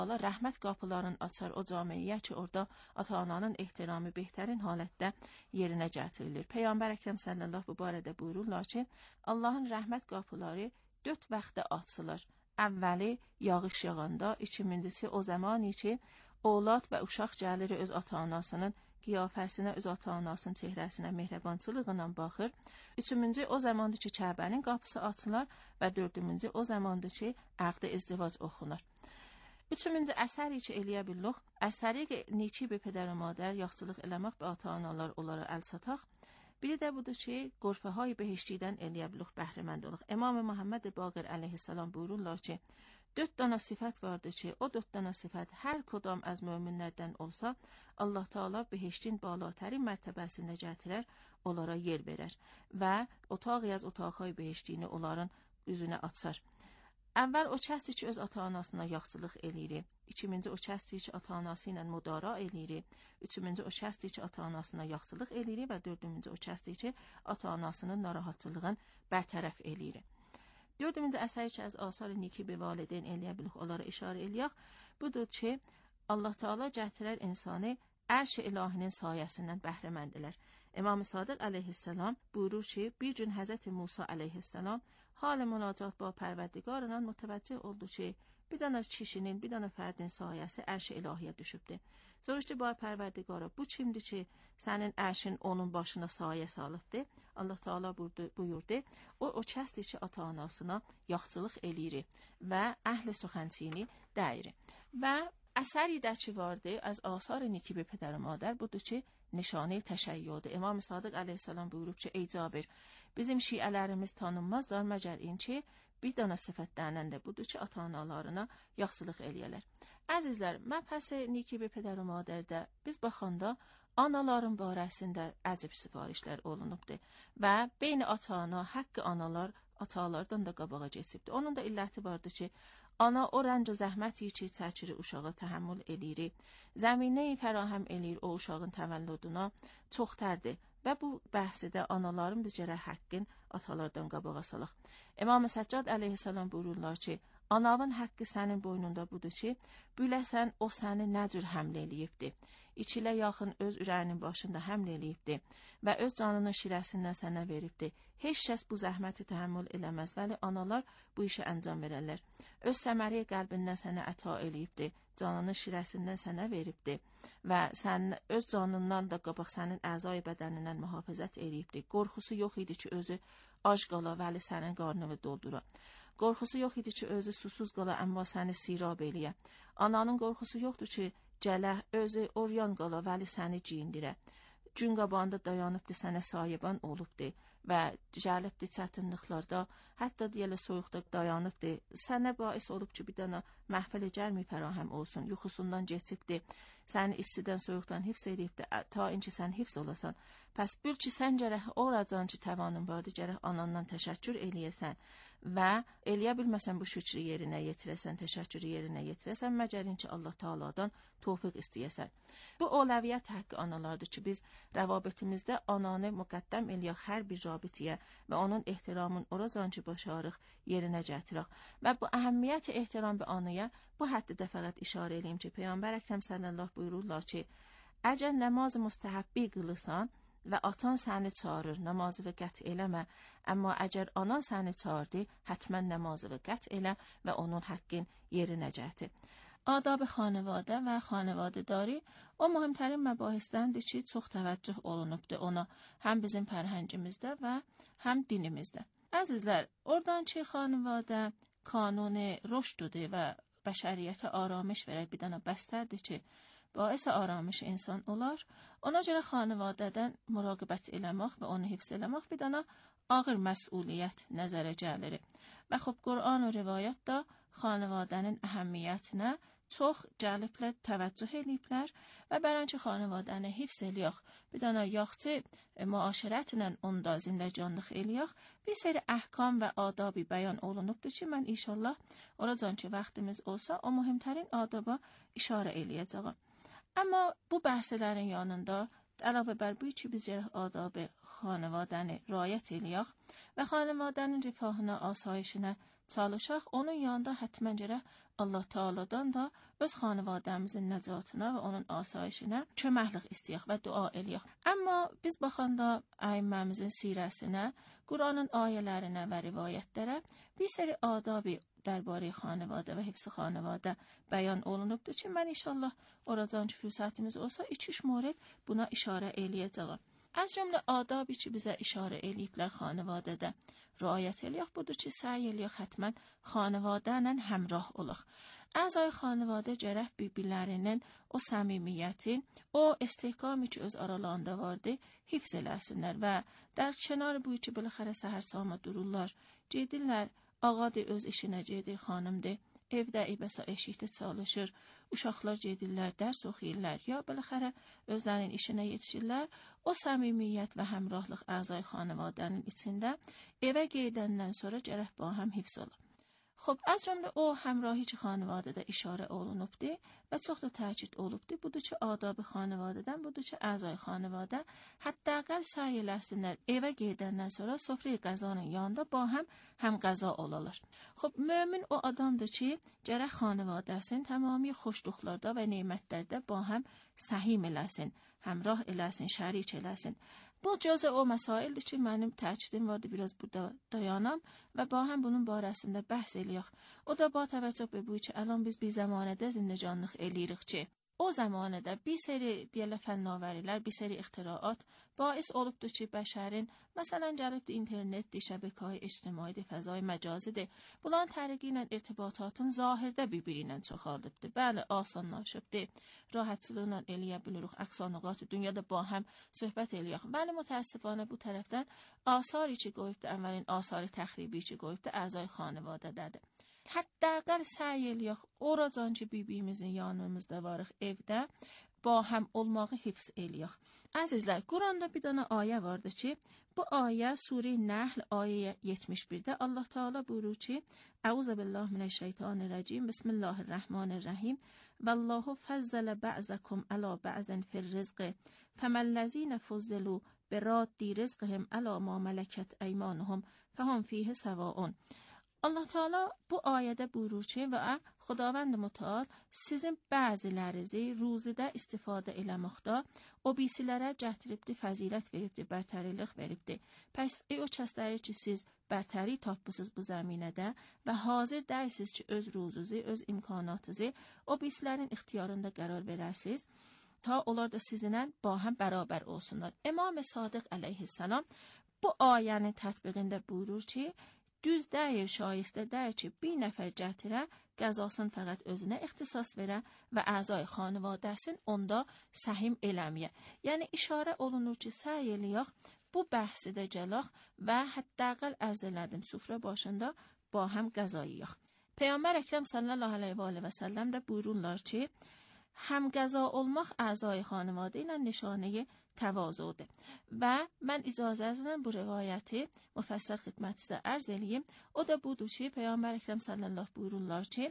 Allah rəhmət qapılarını açar o camiyə ki, orada ata-ananın ehtiramı behtarin halətdə yerinə gətirilir. Peyğəmbər Əkrəm sallallahu bu barədə buyururlar ki, Allahın rəhmət qapıları 4 vaxtda açılır. Əvvəli yağış yağanda, ikincisi o zaman ki, oğlad və uşaq gəlir öz ata-anasının qiyafəsinə, öz ata-anasının çehrəsinə mehribançılıqla baxır. Üçüncü o zamandır ki, Kəbənin qapısı açılır və dördüncü o zamandır ki, əqd-i izdivac oxunur. Üçüncü əsəri ki, eləyə billuq, əsəri ki, neçi bir pədər və madər yaxçılıq eləmək və ata-analar onlara əl çataq. Biri də budur ki, qorfəhay behiştidən eləyə billuq bəhrəmənd olaq. İmam Muhammed Baqir əleyhissalam buyururlar ki, 4 dana sifət vardır ki, o 4 dana sifət hər kodam az möminlərdən olsa, Allah Teala behiştin balatərin mərtəbəsində gətirər, onlara yer verər və otaq yaz otaqay behiştini onların üzünə açar. Əvvəl o kəsdir ki, öz ata-anasına yaxçılıq eləyir. İkinci o kəsdir ki, ata-anası ilə müdara eləyir. Üçüncü o kəsdir ki, ata-anasına yaxçılıq eləyir və dördüncü o kəsdir ki, ata-anasının narahatçılığını bərtərəf eləyir. Dördüncü əsəri ki, az asar-ı niki bi valideyn eləyə bilik, onlara işarə eləyək. Budur ki, Allah Teala gətirər insanı ərş-i ilahinin sayəsindən bəhrəməndilər. İmam Sadiq əleyhissalam buyurur ki, bir gün Həzrəti Musa əleyhissalam hal-i münacat ba pərverdigarına mütəvəccih oldu ki, bir dana kişinin, bir dana fərdin sayəsi ərş-i ilahiyə düşübdür. Soruşdu, ba pərverdigara, bu kimdir ki, sənin ərşin onun başına sayə salıbdır? Allah Teala buyurdu, o kəsdir ki, ata-anasına yaxçılıq eləyir və əhl-i suxəncini dəyir. Və əsəri də ki vardı, az asar niki bir pədər madər budur ki, nişanə təşəyyüdür. İmam Sadiq əleyhissalam buyurub ki, ey Cabir, bizim şiələrimiz tanınmazlar, məgər ki, bir dana sifətlərindən də budur ki, ata-analarına yaxçılıq eləyərlər. Əzizlər, məbhəsi niki bir pədər madərdə biz baxanda anaların barəsində əcib sifarişlər olunubdur və beyni ata-ana, haqqı analar atalardan da qabağa keçibdir. Onun da illəti vardır ki, ana o rənc zəhməti ki, çəkiri uşağa təhəmmül eləyir, zəminəyi fərahəm eləyir o uşağın təvəllüduna çox tərdir. Və bu bəhsidə anaların biz gərək haqqın atalardan qabağa salaq. İmam Səccad əleyhissalam buyururlar ki, anavın haqqı sənin boynunda budur ki, biləsən o səni nə cür həmlə eləyibdir. İçilə yaxın öz ürəyinin başında həmlə eləyibdir və öz canının şirəsindən sənə veribdir. Heç kəs bu zəhməti təhəmmül eləməz, vəli analar bu işə əncam verərlər. Öz səməri qəlbindən sənə əta eləyibdir, canının şirəsindən sənə veribdir və sən öz canından da qabaq sənin əzai bədənindən mühafizət eləyibdir. Qorxusu yox idi ki, özü ac qala, vəli sənin qarnını doldura. Qorxusu yox idi ki, özü susuz qala, amma səni sirab eləyə. Ananın qorxusu yoxdur ki, gələ, özü oryan qala, vəli səni giyindirə. Gün qabağında dayanıbdır, sənə sahiban olubdur və gəlibdir çətinliklərdə, hətta deyilə soyuqda dayanıbdır. Sənə bais olub ki, bir dana məhfələ gəlməyib fərahəm olsun, yuxusundan keçibdir, səni istidən, soyuqdan hifz edibdir, ta inki sən hifz olasan. Pəs bil ki, sən gərək oradan ki, təvanın vardır, gərək anandan təşəkkür eləyəsən və eləyə bilməsən bu şükrü yerinə yetirəsən, təşəkkürü yerinə yetirəsən, məgərin ki, Allah Teala'dan tövfiq istəyəsən. Bu oləviyyət haqqı analardır ki, biz rəvabitimizdə ananı müqəddəm eləyək hər bir rabitiyə və onun ehtiramın oracan ki, başarıq yerinə gətirək. Və bu əhəmmiyyəti ehtiram bir anıya bu həddidə fəqət işarə eləyim ki, Peyğəmbər Əkrəm sallallahu buyururlar ki, əgər namaz müstəhəbbi qılırsan və atan səni çağırır, namazı və qət eləmə, amma əgər anan səni çağırdı, hətmən namazı və qət elə və onun haqqın yerinə gətir. Adab-ı xanəvadə və xanəvadədari o mühümtərin məbahisdəndir ki, çox təvəccüh olunubdur ona, həm bizim fərhəngimizdə və həm dinimizdə. Əzizlər, oradan ki, xanəvadə kanuni rüşdüdür və bəşəriyyətə aramış verər bir dana bəstərdir ki, baisi aramış insan olar. Ona görə xanəvadədən müraqibət eləmək və onu hifz eləmək bir dana ağır məsuliyyət nəzərə gəlir. Və xub Qur'an və rivayət də xanəvadənin əhəmmiyyətinə çox gəliblər, təvəccüh eləyiblər və bərənki xanəvadəni hifz eləyək, bir dana yaxçı müaşirətlə onda zindəcanlıq eləyək, bir seri əhkam və adabi bəyan olunubdur ki, mən inşallah oracan ki, vaxtimiz olsa, o mühümtərin adaba işarə eləyəcəyəm. Amma bu bəhsələrin yanında əlavə bər bu ki, biz gərək adab-ı xanəvadəni rayət eləyək və xanəvadənin rifahına, asayişinə çalışaq, onun yanında həttəmən gərək Allah Teala'dan da öz xanavadəmizin nəcatına və onun asayişinə köməklik istəyək və dua eləyək. Amma biz baxanda əyimməmizin sirəsinə, Quranın ayələrinə və rivayətlərə bir seri adabi dərbarı xanavadə və hifz xanavadə bəyan olunubdur ki, mən inşallah oradan ki fürsətimiz olsa 2-3 mورد buna işarə eləyəcəyəm. Az cümlə adabı ki bizə işarə eləyiblər xanavadədə riayət eləyək, budur ki, səy eləyək həttəmən xanavadə ilə həmrah olaq. Əzay xanavadə gərək bir-birlərinin o səmimiyyətin, o istehkamı ki öz aralarında vardı, hifz eləsinlər və در کنار bu ki بالاخره səhər sama dururlar, gedirlər, ağadır öz işinə gedir, xanımdır, evdə ibəsə eşikdə çalışır, uşaqlar gedirlər, dərs oxuyurlar, ya بالاخره özlərinin işinə yetişirlər. O səmimiyyət və həmrahlıq əzay xanavadənin içində evə gedəndən sonra gərək ba həm hifz ola. خب از جمله o həmrahi ki xanavadədə işarə olunubdur və çox da təkid olubdur. Budur ki adab xanavadədən, budur ki əzay xanavadə həttəqəl səy eləsinlər. Evə gedəndən sonra sofrayı qəzanın yanında ba həm qəza olalar. خب mömin o adamdır ki gərək xanavadəsini tamamilə xoşluqlarda və nemətlərdə ba həm səhim eləsin, həmrah eləsin, şərik eləsin. Bu cüzə o məsaildir ki, mənim təkidim vardı, biraz burada dayanam və ba həm bunun barəsində bəhs eləyək. O da ba təvəccüh be bu ki, ələn biz bir zamanədə zindecanlıq eləyirik ki, o zamanədə bir seri deyələ fənnavərilər, bir seri ixtiraat باعث olubdur ki, bəşərin, məsələn, gəlibdir internetdir, şəbəkəyi ictimaidir, fəzai məcazidir. Bunların tərəqi ilə irtibatatın zahirdə bir-biri ilə çoxaldıbdır. Bəli, asanlaşıbdır, rahatçılıqla eləyə bilirik, əqsanıqatı dünyada ba həm söhbət eləyək. Bəli, mütəəssifanə bu tərəfdən asari ki qoyubdur, əvvəlin asari təxribi ki qoyubdur, əzay xanavadədədir. Həttəqəl səy eləyək, oracan ki bibimizin yanımızda varıq evdə, ba həm olmağı hifz eləyək. Əzizlər, Quranda bir dənə ayə vardır ki, bu ayə Surə Nəhl ayə 71-də Allah Teala buyurur ki, Əuzə billahi minəşşeytanirracim, Bismillahirrahmanirrahim, Vallahu fəzzələ bə'zəkum ələ bə'zən fir-rizqi, fəməlləzinə fuzzilu biraddi rizqihim ələ ma mələkət əymanuhum, fəhum fiyhi səvaun. Allah Teala bu ayədə buyurur ki, və Xudavənd Mütəal sizin bəzilərinizi ruzidə istifadə eləməkdə o birisilərə gətiribdir, fəzilət veribdir, bərtərilik veribdir. Pəs o kəsləri ki, siz bərtəri tapmışsınız bu zəminədə və hazır dərsiniz ki, öz ruzunuzu, öz imkanatınızı o birisilərin ixtiyarında qərar verəsiniz, ta onlar da sizinlə ba həm bərabər olsunlar. İmam Sadiq əleyhissalam bu ayənin tətbiqində buyurur ki, düz dəyir, şayistə dəyir ki, bir nəfər gətirə, qəzasını fəqət özünə ixtisas verə və əzay xanavadəsin onda səhim eləməyə. Yəni, işarə olunur ki, səy eləyək, bu bəhsi də gələk və həttəqəl ərz elədim süfrə başında ba həm qəzayıyıq. Peyğəmbər Əkrəm sallallahu aleyhi və səlləm də buyururlar ki, həm qəza olmaq əzay xanavadə ilə nişanəyi təvazudur. Və mən icazənizlə bu rivayəti müfəssəl xidmətinizə ərz eləyim. O da budur ki, Peyğəmbər Əkrəm sallallahu buyururlar ki,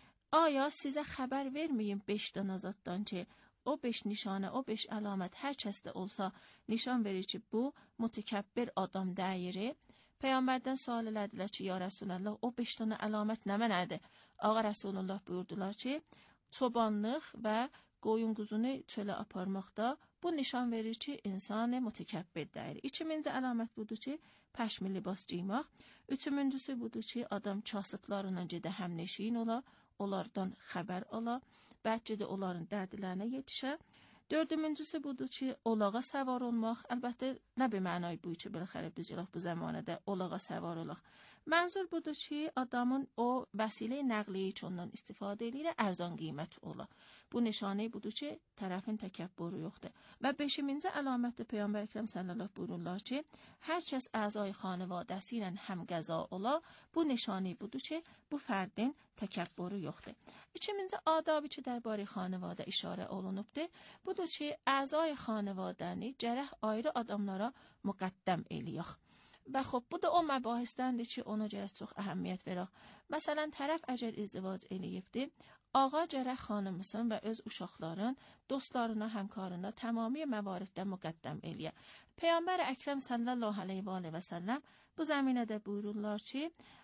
aya sizə xəbər verməyim 5 dənə zatdan ki, o 5 nişanə, o 5 əlamət hər kəsdə olsa nişan verir ki, bu mütəkəbbir adam dəyiri. Peyğəmbərdən sual elədilər ki, ya Rəsulallah, o 5 dənə əlamət nə mənədir? Ağa Rəsulullah buyurdular ki, çobanlıq və qoyun quzunu çölə aparmaqda bu nişan verir ki, insanı mütəkəbbir dəyir. İkinci əlamət budur ki, pəşmi libas giymək. Üçüncüsü budur ki, adam kasıblarla gedə həmneşin ola, onlardan xəbər ala, bəlkə də onların dərdlərinə yetişə. Dördüncüsü budur ki, olağa səvar olmaq. Əlbəttə, nə bir mənay bu ki, biləxərə biz bu zamanədə olağa səvar olaq. Mənzur budur ki, adamın o vəsilə nəqliyi ki, ondan istifadə edir, ərzan qiymət ola. Bu nişanə budur ki, tərəfin təkəbbürü yoxdur. Və 5-ci əlamətdə Peyğəmbər Əkrəm sallallahu buyururlar ki, hər kəs əzay xanavadəsi ilə həm qəza ola, bu nişanə budur ki, bu fərdin təkəbbürü yoxdur. 2-ci adabı ki, dərbari xanavadə işarə olunubdur, budur ki, əzay xanavadəni gərək ayrı adamlara müqəddəm eləyək. Və xub, bu da o məbahisdəndir ki, ona gərək çox əhəmiyyət verək. Məsələn, tərəf əgər izdivac eləyibdir, ağa gərək xanımısın və öz uşaqların, dostlarına, həmkarına tamamilə məvariddə müqəddəm eləyə. Peyğəmbər Əkrəm sallallahu aleyhi və səlləm bu zəminədə buyururlar ki,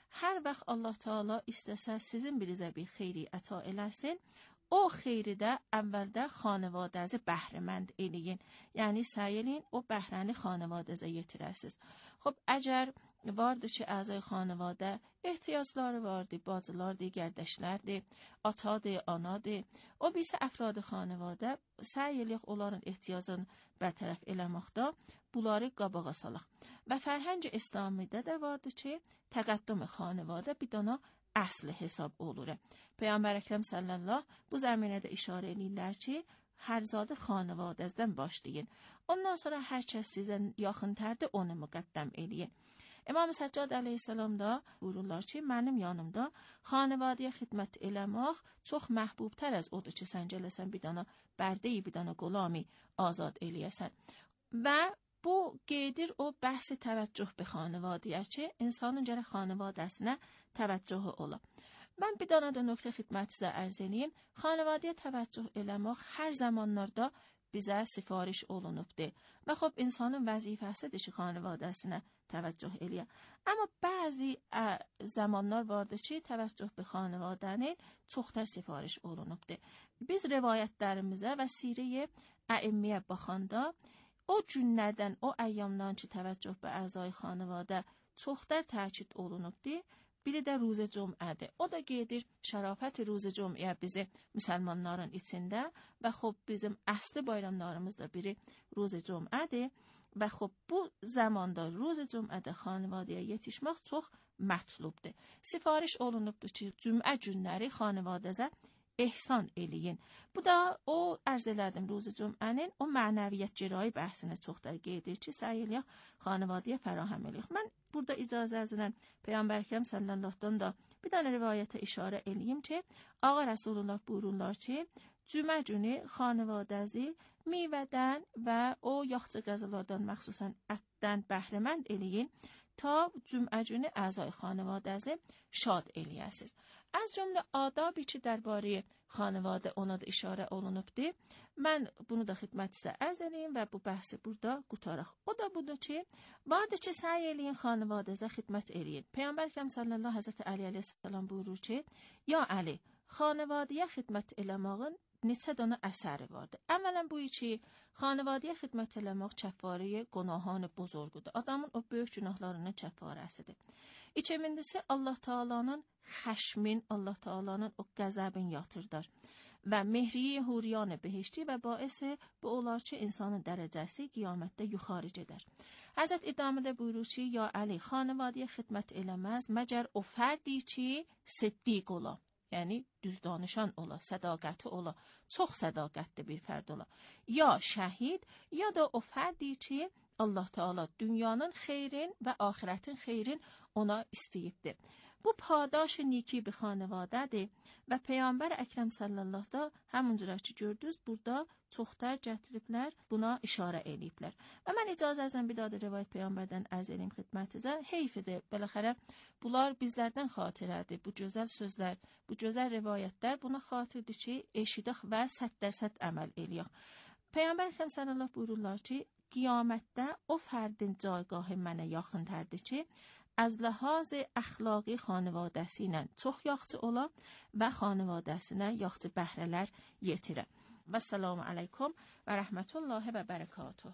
Hər vaxt Allah Taala istəsə sizin birinizə bir xeyri əta eləsin, o xeyri də əvvəldə xanavadənizə bəhrəmənd eləyin. Yəni səy eləyin o bəhrəni xanavadənizə yetirəsiniz. Xub, əgər vardır ki, əzay xanavadə ehtiyacları vardır, bacılardır, qardaşlardır, atadır, anadır. O birisi əfrad xanavadə səy eləyək onların ehtiyacını bərtərəf eləməkdə, bunları qabağa salaq. Və fərhəng İslamidə də vardır ki, təqəddüm xanavadə bir dana əsli hesab olur. Peyğəmbər Əkrəm sallallah bu zəminədə işarə edirlər ki, hərzadə xanavadəzdən başlayın. Ondan sonra hər kəs sizə yaxıntərdir, onu müqəddəm eləyin. İmam Səccad əleyhissalam da buyururlar ki, mənim yanımda xanavadiyə xidmət eləmək çox məhbubtər az odur ki, sən gələsən bir dana bərdeyi, bir dana qulami azad eləyəsən. Və bu qeydir o bəhsi təvəccüh bir xanavadiyə ki, insanın gərək xanavadəsinə təvəccühü ola. Mən bir dana da nöqtə xidmətinizə ərz edeyim. Xanavadiyə təvəccüh eləmək hər zamanlarda bizə sifariş olunubdur. Və xub, insanın vəzifəsidir ki, xanavadəsinə təvəccüh eləyə. Amma bəzi zamanlar vardır ki, təvəccüh bir xanavadənin çoxtər sifariş olunubdur. Biz rivayətlərimizə və sirəyə əimmiyə baxanda, o günlərdən, o əyyamdan ki, təvəccüh bir əzay xanavadə çoxtər təkid olunubdur. Biri də Ruzə Cüm'ədir. O da gedir şərafət Ruzə Cüm'ə bizi müsəlmanların içində və xub bizim əsli bayramlarımız da biri Ruzə Cüm'ədir və xub bu zamanda Ruzə Cüm'ədə xanavadəyə yetişmək çox mətlubdur. Sifariş olunubdur ki, cümə günləri xanavadəzə ehsan eləyin. Bu da o ərz elədim Ruzə Cüm'ənin o mənəviyyət cərahi bəhsinə çoxdur qeydir ki, səy eləyək xanavadəyə fərahəm eləyək. Mən burada icazənizlə Peyğəmbər Əkrəm sallallahu da bir dənə rivayətə işarə eləyim ki, Ağa Rəsulullah buyururlar ki, cümə günü xanavadəzi meyvədən və o yaxçı qəzalardan məxsusən ətdən bəhrəmənd eləyin ta cümə günü əzay xanavadəzi şad eləyəsiniz. Az cümlə adabı ki, dərbarə xanavadə ona da işarə olunubdur. Mən bunu da xidmətinizə ərz edeyim və bu bəhsi burada qutaraq. O da budur ki, vardır ki, səy eləyin xanavadəzə xidmət eləyin. Peyğəmbər Əkrəm sallallahu Həzrəti Əli əleyhissalam buyurur ki, ya Əli, xanavadəyə xidmət eləməyin neçə dana əsəri vardır. Əvvələn bu ki, xanavadiyə xidmət eləmək kəffarəyə günahını buzurgudur. Adamın o böyük günahlarının kəffarəsidir. İkincisi, Allah Taala'nın xəşmin, Allah Taala'nın o qəzəbin yatırdar. Və mehriyi huriyanı behişti və baisi bu olar ki, insanın dərəcəsi qiyamətdə yuxarı gedər. Həzrət İdamədə buyurur ki, ya Əli, xanavadiyə xidmət eləməz, məgər o fərdi ki, siddiq ola. Yəni, düz danışan ola, sədaqəti ola, çox sədaqətli bir fərd ola. Ya şəhid, ya da o fərdi ki, Allah Teala dünyanın xeyrin və axirətin xeyrin ona istəyibdir. Bu padaş niki bir xanavadədir və Peyğəmbər Əkrəm sallallahu da həmüncürə ki gördünüz, burada çoxtər gətiriblər, buna işarə eləyiblər. Və mən icazənizlə bir daha da rivayət Peyğəmbərdən ərz edeyim xidmətinizə. Heyfidir, beləxərə bunlar bizlərdən xatirədir. Bu gözəl sözlər, bu gözəl rivayətlər buna xatirdir ki, eşidək və 100% əməl eləyək. Peyğəmbər Əkrəm sallallahu buyururlar ki, qiyamətdə o fərdin caygahı mənə yaxıntərdir ki, az ləhaz əxlaqi xanavadəsi ilə çox yaxşı ola və xanavadəsinə yaxşı bəhrələr yetirə. Və səlamu aleykum və rəhmətullahi və bərəkatuhu.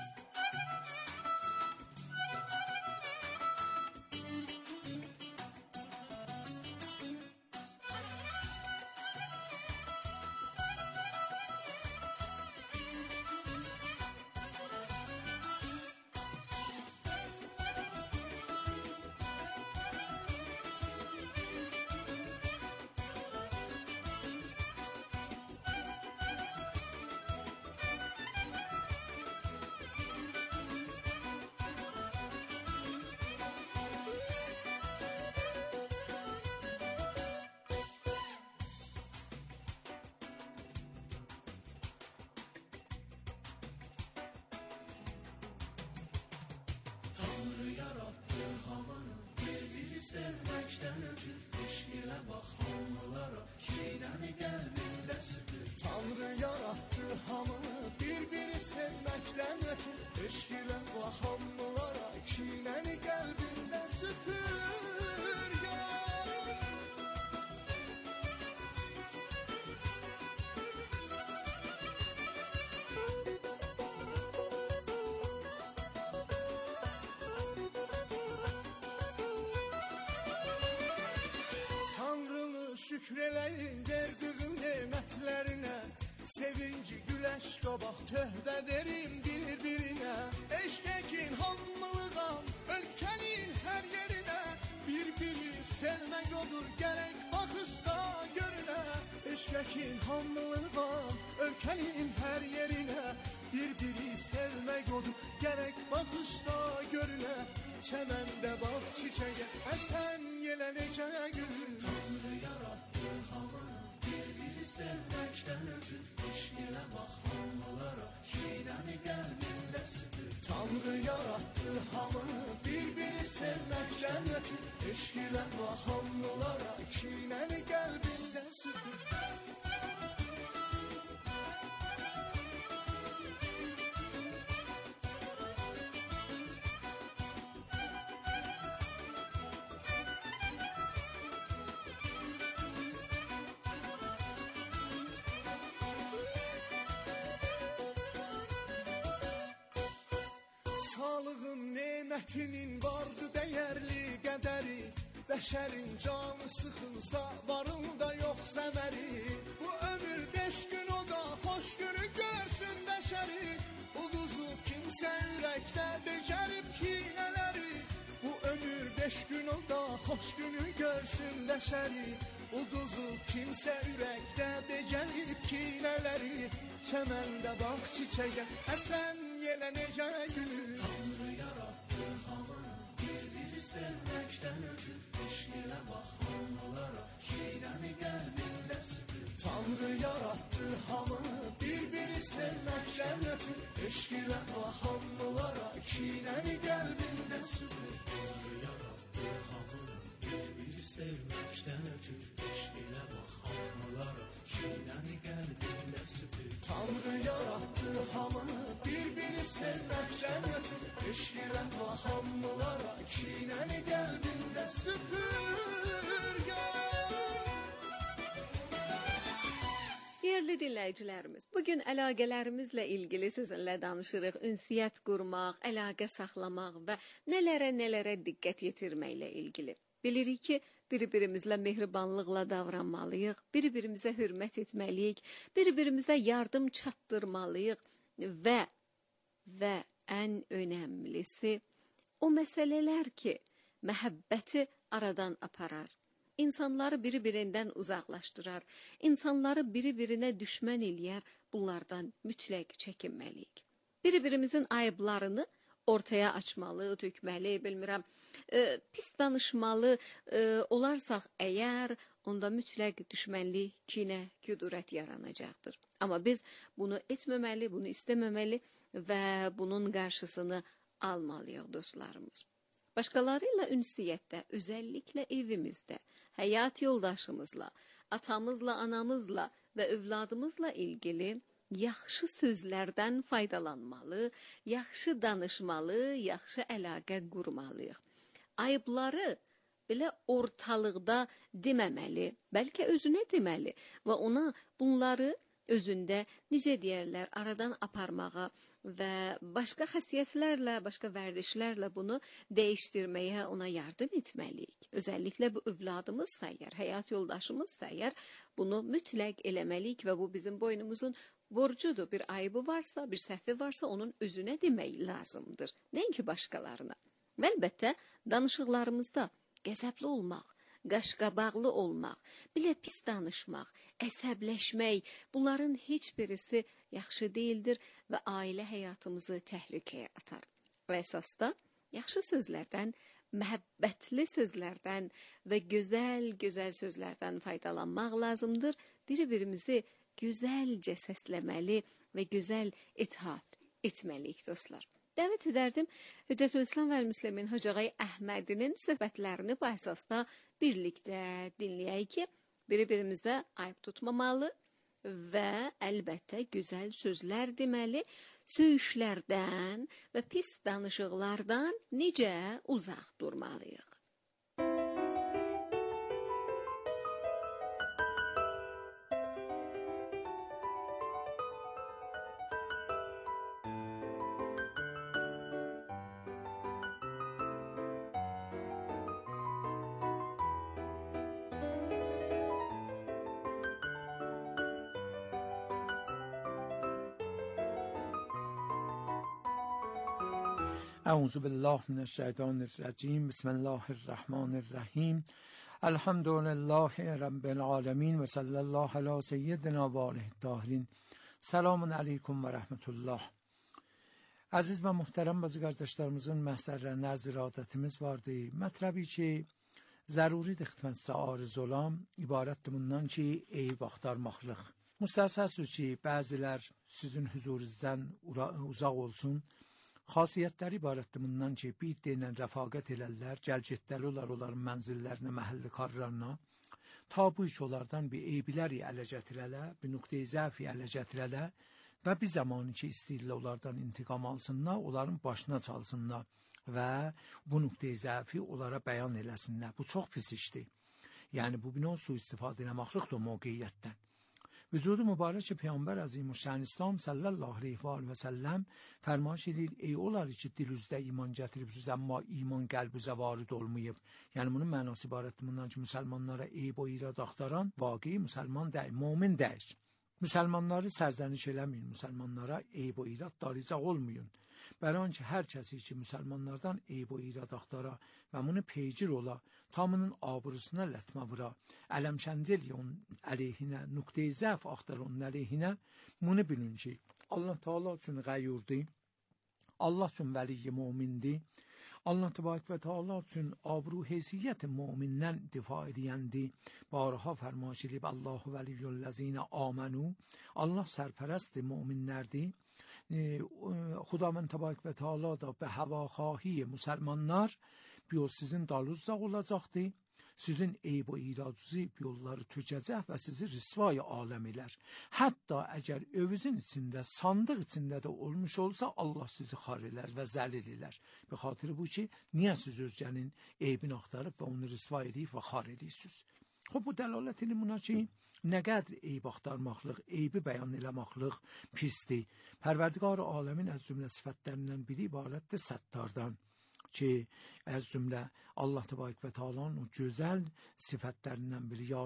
Tanrı yarattı havanı, bir sevməkdən ötür, eşq ilə bax hamılara, kinəni qəlbində sıxır. Tanrı yarattı hamını, bir sevməkdən ötür, eşq ilə bax hamılara, kinəni qəlbində süpür. şükür eləyin verdiğin nemətlərinə. Sevinci güləş qabaq töhbə verim bir-birinə. Eşq ekin hamılıqam ölkənin hər yerinə. Bir-biri sevmək odur gərək baxışda görünə. Eşq ekin hamılıqam ölkənin hər yerinə. Bir-biri sevmək odur gərək baxışda görünə. Çəməndə bağ çiçəyə əsən yelə necə gül. Tanrı yarattı hamını bir-biri sevməkdən ötür. İşq ilə bax hamılara kinəni qəlbində sıxır. Tanrı yarattı hamını bir-biri sevməkdən ötür. İşq ilə bax hamılara kinəni qəlbində sıxır. Sağlığın nemətinin vardı dəyərli qədəri. Bəşərin canı sıxılsa varında yox səməri. Bu ömür 5 gün o da xoş günü görsün bəşəri. Uduzub kimsə ürəkdə becərib kinələri. Bu ömür 5 gün o da xoş günü görsün bəşəri. Uduzub kimsə ürəkdə becərib kinələri. Çəməndə bağ çiçəyə əsən yelə necə gülür. Tanrı yarattı hamını bir-biri sevməkdən ötür. İşq ilə bax hamılara kinəni qəlbində sıxır. Tanrı yarattı hamını bir-biri sevməkdən ötür. İşq ilə bax hamılara kinəni qəlbində sıxır. Tanrı yarattı hamını bir-biri sevməkdən ötür. İşq ilə bax hamılara kinəni qəlbində sıxır. Tanrı yarattı hamını bir-biri sevməkdən ötür. İşq ilə bax hamılara kinəni qəlbində sıxır. Değerli dinləyicilərimiz, bugün əlaqələrimizlə ilgili sizinlə danışırıq. Ünsiyyət qurmaq, əlaqə saxlamaq və nələrə diqqət yetirməklə ilgili. Bilirik ki, bir-birimizlə mehribanlıqla davranmalıyıq, bir-birimizə hörmət etməliyik, bir-birimizə yardım çatdırmalıyıq və ən önəmlisi o məsələlər ki, məhəbbəti aradan aparar. İnsanları biri-birindən uzaqlaşdırar, insanları biri-birinə düşmən eləyər, bunlardan mütləq çəkinməliyik. Bir-birimizin ayıblarını ortaya açmalı, tökməli, bilmirəm, pis danışmalı olarsaq əgər, onda mütləq düşmənlik, kinə, küdurət yaranacaqdır. Amma biz bunu etməməli, bunu istəməməli və bunun qarşısını almalıyıq dostlarımız. Başqaları ilə ünsiyyətdə, özəlliklə evimizdə, həyat yoldaşımızla, atamızla, anamızla və övladımızla ilgili yaxşı sözlərdən faydalanmalı, yaxşı danışmalı, yaxşı əlaqə qurmalıyıq. Ayıbları belə ortalıqda deməməli, bəlkə özünə deməli və ona bunları özündə, necə deyərlər, aradan aparmağa və başqa xəsiyyətlərlə, başqa vərdişlərlə bunu dəyişdirməyə ona yardım etməliyik. Özəlliklə bu övladımızsa əgər, həyat yoldaşımızsa əgər, bunu mütləq eləməliyik və bu bizim boynumuzun borcudur. Bir ayıbı varsa, bir səhvi varsa onun özünə demək lazımdır, nəinki başqalarına. Və əlbəttə, danışıqlarımızda qəzəbli olmaq, qaşqabaqlı olmaq, belə pis danışmaq, əsəbləşmək, bunların heç birisi yaxşı deyildir və ailə həyatımızı təhlükəyə atar. Və əsasda yaxşı sözlərdən, məhəbbətli sözlərdən və gözəl sözlərdən faydalanmaq lazımdır. Bir-birimizi gözəlcə səsləməli və gözəl ithaf etməliyik dostlar. Dəvət edərdim Hüccətülislam və Müslimin Hacı Ağay Əhmədinin söhbətlərini bu əsasda birlikdə dinləyək ki, bir-birimizdə ayıb tutmamalı və əlbəttə gözəl sözlər deməli, söyüşlərdən və pis danışıqlardan necə uzaq durmalıyıq. اعوذ بالله من الشیطان الرجیم. بسم الله الرحمن الرحیم. الحمد لله رب العالمین و صلی الله علی سیدنا و آله الطاهرین. Selamun aleyküm ve rahmetullah. Aziz ve muhterem bazıkardeşlerimizin məhsərlərində əziz adətimiz vardı. Mətləbi ki, zəruridir xidmətsə arız olan, ibarətdir bundan ki, eyib axtarmaqlıq. Müstəsəsdir ki, bəzilər sizin huzurunuzdan uzaq olsun. Xasiyyətləri ibarətdir bundan ki, bir deyilən rəfaqət elərlər, gəlgetdəli olar onların mənzillərinə, məhəlli karlarına. Ta bu iş onlardan bir eybiləri ələ gətirələr, bir nöqtəyi zəfi ələ gətirələr və bir zamanı ki, istəyirlər onlardan intiqam alsınlar, onların başına çalsınlar və bu nöqtəyi zəfi onlara bəyan eləsinlər. Bu çox pis işdir. Yəni, bu bina sui-istifadə eləməklikdir o mövqeyyətdən. Vücudu mübarək Peyğəmbər Əzimüşşan İslam sallallahu aleyhi və səlləm fərmaş edir, ey olar ki, dil üzdə iman gətiribsiniz, amma iman qəlbinizə varid olmayıb. Yəni, bunun mənası ibarətdir bundan ki, müsəlmanlara eyb o irad axtaran vaqi müsəlman deyil, momin deyil. Müsəlmanları sərzəniş eləməyin, müsəlmanlara eyb o irad daricaq olmayın. Bəran ki, hər kəsi ki, müsəlmanlardan eyb o irad axtara və bunu peycir ola, tamının abrusuna lətmə vura, ələmşəncil onun əleyhinə, nöqtəyi zəf axtar onun əleyhinə, bunu bilin ki, Allah Teala üçün qəyyurdur, Allah üçün vəliyi mümindir, Allah Təbarək və Teala üçün abru heysiyyət mümindən difa ediyəndir. Barha fərmaş edib, Allahu vəliyyullezine amenu, Allah sərpərəstdir müminlərdir. Xudavənd Təbarək və Teala da be havaxahi müsəlmanlar bir yol sizin dalınızda olacaqdır. Sizin eyb o iraduzu yolları tükəcək və sizi rüsvay aləm elər. Hətta əgər övüzün içində, sandıq içində də olmuş olsa, Allah sizi xar elər və zəlil elər. Bir xatırı bu ki, niyə siz özgənin eybini axtarıb və onu rüsvay edib və xar edirsiniz? Bu dəlalət edir buna ki, nə qədər eyb axtarmaqlıq, eybi bəyan eləmaqlıq pisdir. Pərverdigar aləmin az cümlə sifətlərindən biri ibarətdir səttardan. Ki, az cümlə Allah Təbarək və Teala'nın o gözəl sifətlərindən biri ya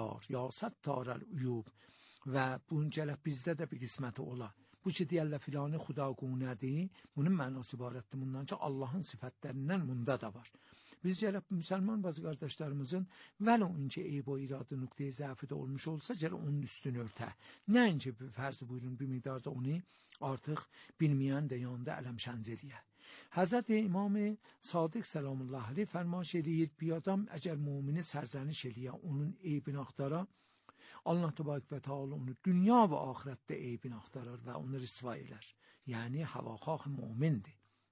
səttar əl-uyub və bunun gələk bizdə də bir qisməti ola. Bu ki, deyərlə filanı xudaqunədir, bunun mənası ibarətdir bundan ki, Allahın sifətlərindən bunda da var. Biz gələk müsəlman bazı qardaşlarımızın vəl o inki eyb o iradı nöqtəyi zəfi də olmuş olsa, gələk onun üstünü örtə. Nəinki fərzi buyurun bir miqdarda onu artıq bilməyən də yanında ələmşənc eləyə. Həzrət İmam Sadiq Səlamullah aleyh fərmaş edir, bir adam əgər mümini sərzəniş eləyə, onun eybini axtara, Allah Təbarək və Teala onu dünya və axirətdə eybini axtarar və onu rüsva elər. Yəni, havaxah mümindir.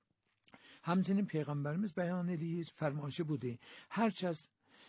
Həmçinin Peyğəmbərimiz bəyan edir, fərmaşı budur. Hər kəs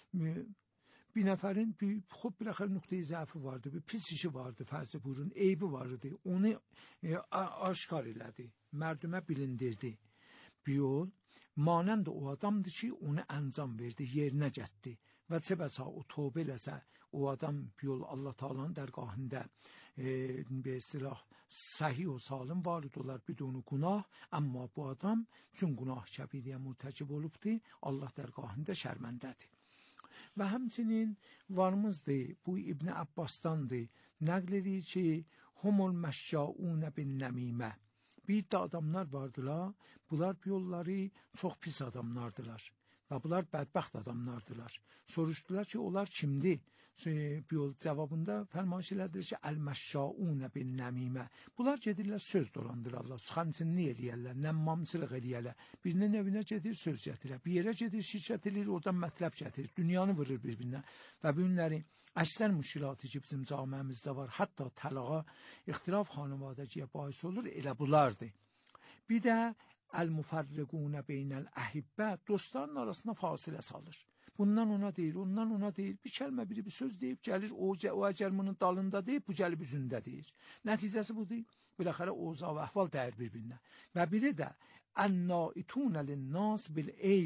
bir nəfərin bir axır nöqtəyi zəfi vardı, bir pis işi vardı, fərzi buyurun, eybi vardı, onu aşkar elədi, mərdümə bilindirdi. Bir yol, manənd o adamdır ki, onu əncam verdi, yerinə gətdi və çəbəsə o tövbə eləsə, o adam bir yol Allah Teala'nın dərgahında bir istilah sahih o salim varid olar bidunu günah, amma bu adam çün günah kəbiriyyə mürtəkib olubdur, Allah dərgahında şərməndədir. Və həmçinin varımızdır, bu İbn Abbasdandır, nəql edir ki, humul məşşaunə bin nəmimə. Bir də adamlar vardılar, bunlar bir yolları çox pis adamlardılar və bunlar bədbəxt adamlardılar. Soruşdular ki, onlar kimdir? Bir yol cavabında fərmaş elədir ki, əl-məşşaunə bin nəmimə. Bunlar gedirlər, söz dolandırarlar, sıxançınlı eləyərlər, nəmmamçılıq eləyərlər. Birinin evinə gedir, söz gətirir, bir yerə gedir, şirkət edir, oradan mətləb gətirir, dünyanı vurur bir-birinə və bu günləri əksər müşkilatı ki, bizim camiəmizdə var, hətta təlağa, ixtilaf xanavadəciyə bahis olur, elə bunlardır. Bir də əl-müfərriqunə beynəl-əhibbə, dostların arasında fasilə salır. Bundan ona deyir, ondan ona deyir, bir kəlmə biri bir söz deyib gəlir, o əgər bunun dalında deyib, bu gəlib üzündə deyir. Nəticəsi budur, biləxərə oza və əhval dəyir bir-birinə. Və biri də ən-naitunə lin-nas bil-eyb,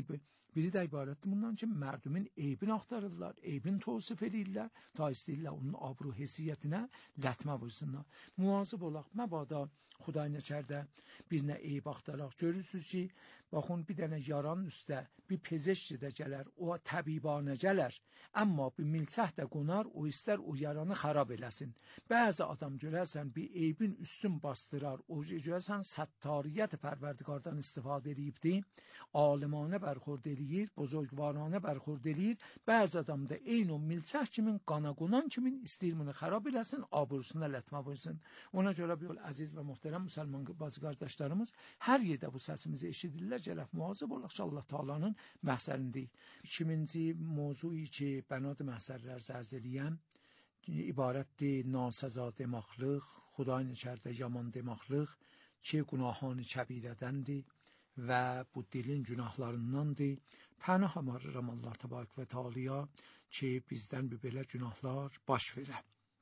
Biri də ibarətdir bundan ki, mərdumin eybini axtarırlar, eybini tavsif edirlər, ta istəyirlər onun abru heysiyyətinə lətmə vursunlar. Muvazib olaq, məbada Xuday nəçərdə birinə eyb axtaraq. Görürsünüz ki, baxın, bir dənə yaranın üstə bir pezeşçi də gələr, o təbibanə gələr, amma bir milçək də qonar, o istər o yaranı xarab eləsin. Bəzi adam görərsən bir eybin üstün bastırar, o görərsən səttariyyət pərverdigardan istifadə edibdir, alimانه برخورد eləyir, bozorgvaranə برخورد eləyir. Bəzi adam da eyni o milçək kimin, qana qonan kimin istəyir bunu xarab eləsin, abrusuna lətmə vursun. Ona görə bir yol əziz və muhterəm müsəlman bazı qardaşlarımız hər yerdə bu səsimizi eşidirlər, gələk müvazib olaq ki, Allah Taala'nın məhzərindəyik. 2-ci mövzui ki, bənadı məhzərlər zərz eləyəm, ibarətdir nasəza demaqlıq, Xuday içərdə yaman demaqlıq ki, günahani kəbirədəndir və bu dilin günahlarındandır. Pənah amarıram Allah təbarək və Teala'ya ki, bizdən bir belə günahlar baş verə.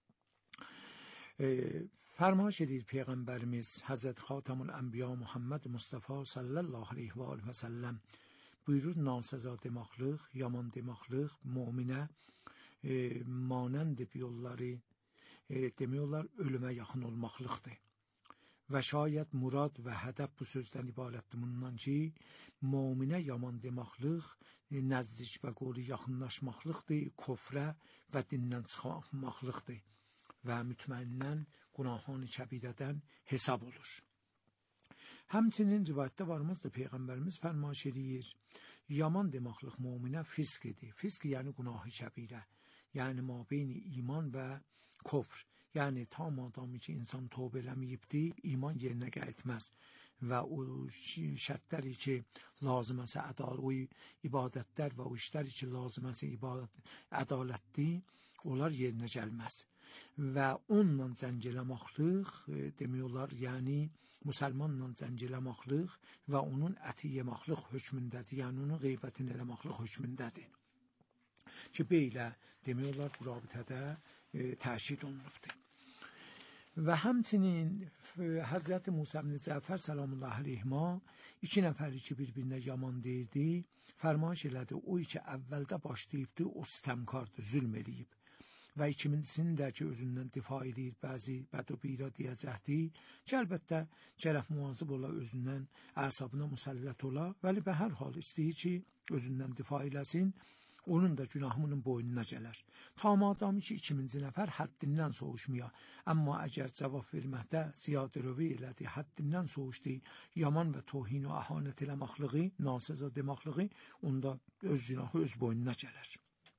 Fərmaş edir Peyğəmbərimiz Həzrət Xatamul Ənbiya Muhammed Mustafa sallallahu aleyhi və səlləm buyurur, nasəza demaqlıq, yaman demaqlıq müminə manənd yolları demiyorlar, ölümə yaxın olmaqlıqdır. Və şayət murad və hədəf bu sözdən ibarətdir bundan ki, müminə yaman demaqlıq, nəzdik və qori yaxınlaşmaqlıqdır, kofrə və dindən çıxmaqlıqdır və mütməinnən günahani kəbirədən hesab olur. Həmçinin rivayətdə varımızdır, Peyğəmbərimiz fərmaş edir, yaman demaqlıq müminə fisk edir. Fisk yəni günahı kəbirə, yəni mabeyni iman və kofr. Yəni tam adamı ki, insan tövbə eləməyibdir, iman yerinə gəlməz və o şərtləri ki, lazıməsə o ibadətlər və o işləri ki, lazıməsə ədalətdir, onlar yerinə gəlməz. Və onunla zəngələmaqlıq demiyorlar, yəni müsəlmanla zəngələmaqlıq və onun əti yemaqlıq hökmündədir, yəni onun qeybətini eləmaqlıq hökmündədir. Ki, belə demiyorlar, bu rabitədə təkid olunubdur. Və həmçinin Həzrəti Musa ibn Cəfər səlamullah aleyhima 2 nəfəri ki, bir-birinə yaman deyirdi, fərmaş elədi, o ki, əvvəldə başlayıbdı, o sistəmkardır, zülm eləyib. Və ikincisini də ki, özündən difa edir, bəzi bədobira deyəcəkdir ki, əlbəttə, gərək müvazib ola, özündən əsabına müsəllət ola, vəli bə hər hal istəyir ki, özündən difa eləsin, onun da günahının boynuna gələr. Tam adamı ki, 2-ci nəfər həddindən soğuşmaya, amma əgər cavab verməkdə ziyadə rövə elədi, həddindən soğuşdu, yaman və tohin və əhanət eləmaqlığı, nasəza demaqlığı, onda öz günahı öz boynuna gələr.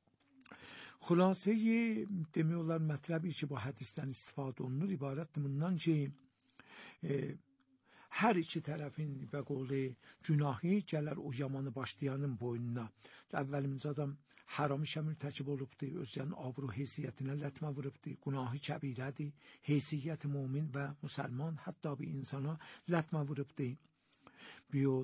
Xülasəyi demiyorlar, mətləbi ki, bu hədisdən istifadə olunur, ibarətdir bundan ki, hər iki tərəfin və qolu günahı gələr o yamanı başlayanın boynuna. Əvvəlimizə adam haram işə mürtəkib olubdur, özünün abru heysiyyətinə lətmə vurubdur, günahı kəbirədir, heysiyyəti mümin və müsəlman, hətta bir insana lətmə vurubdur. Bir yol,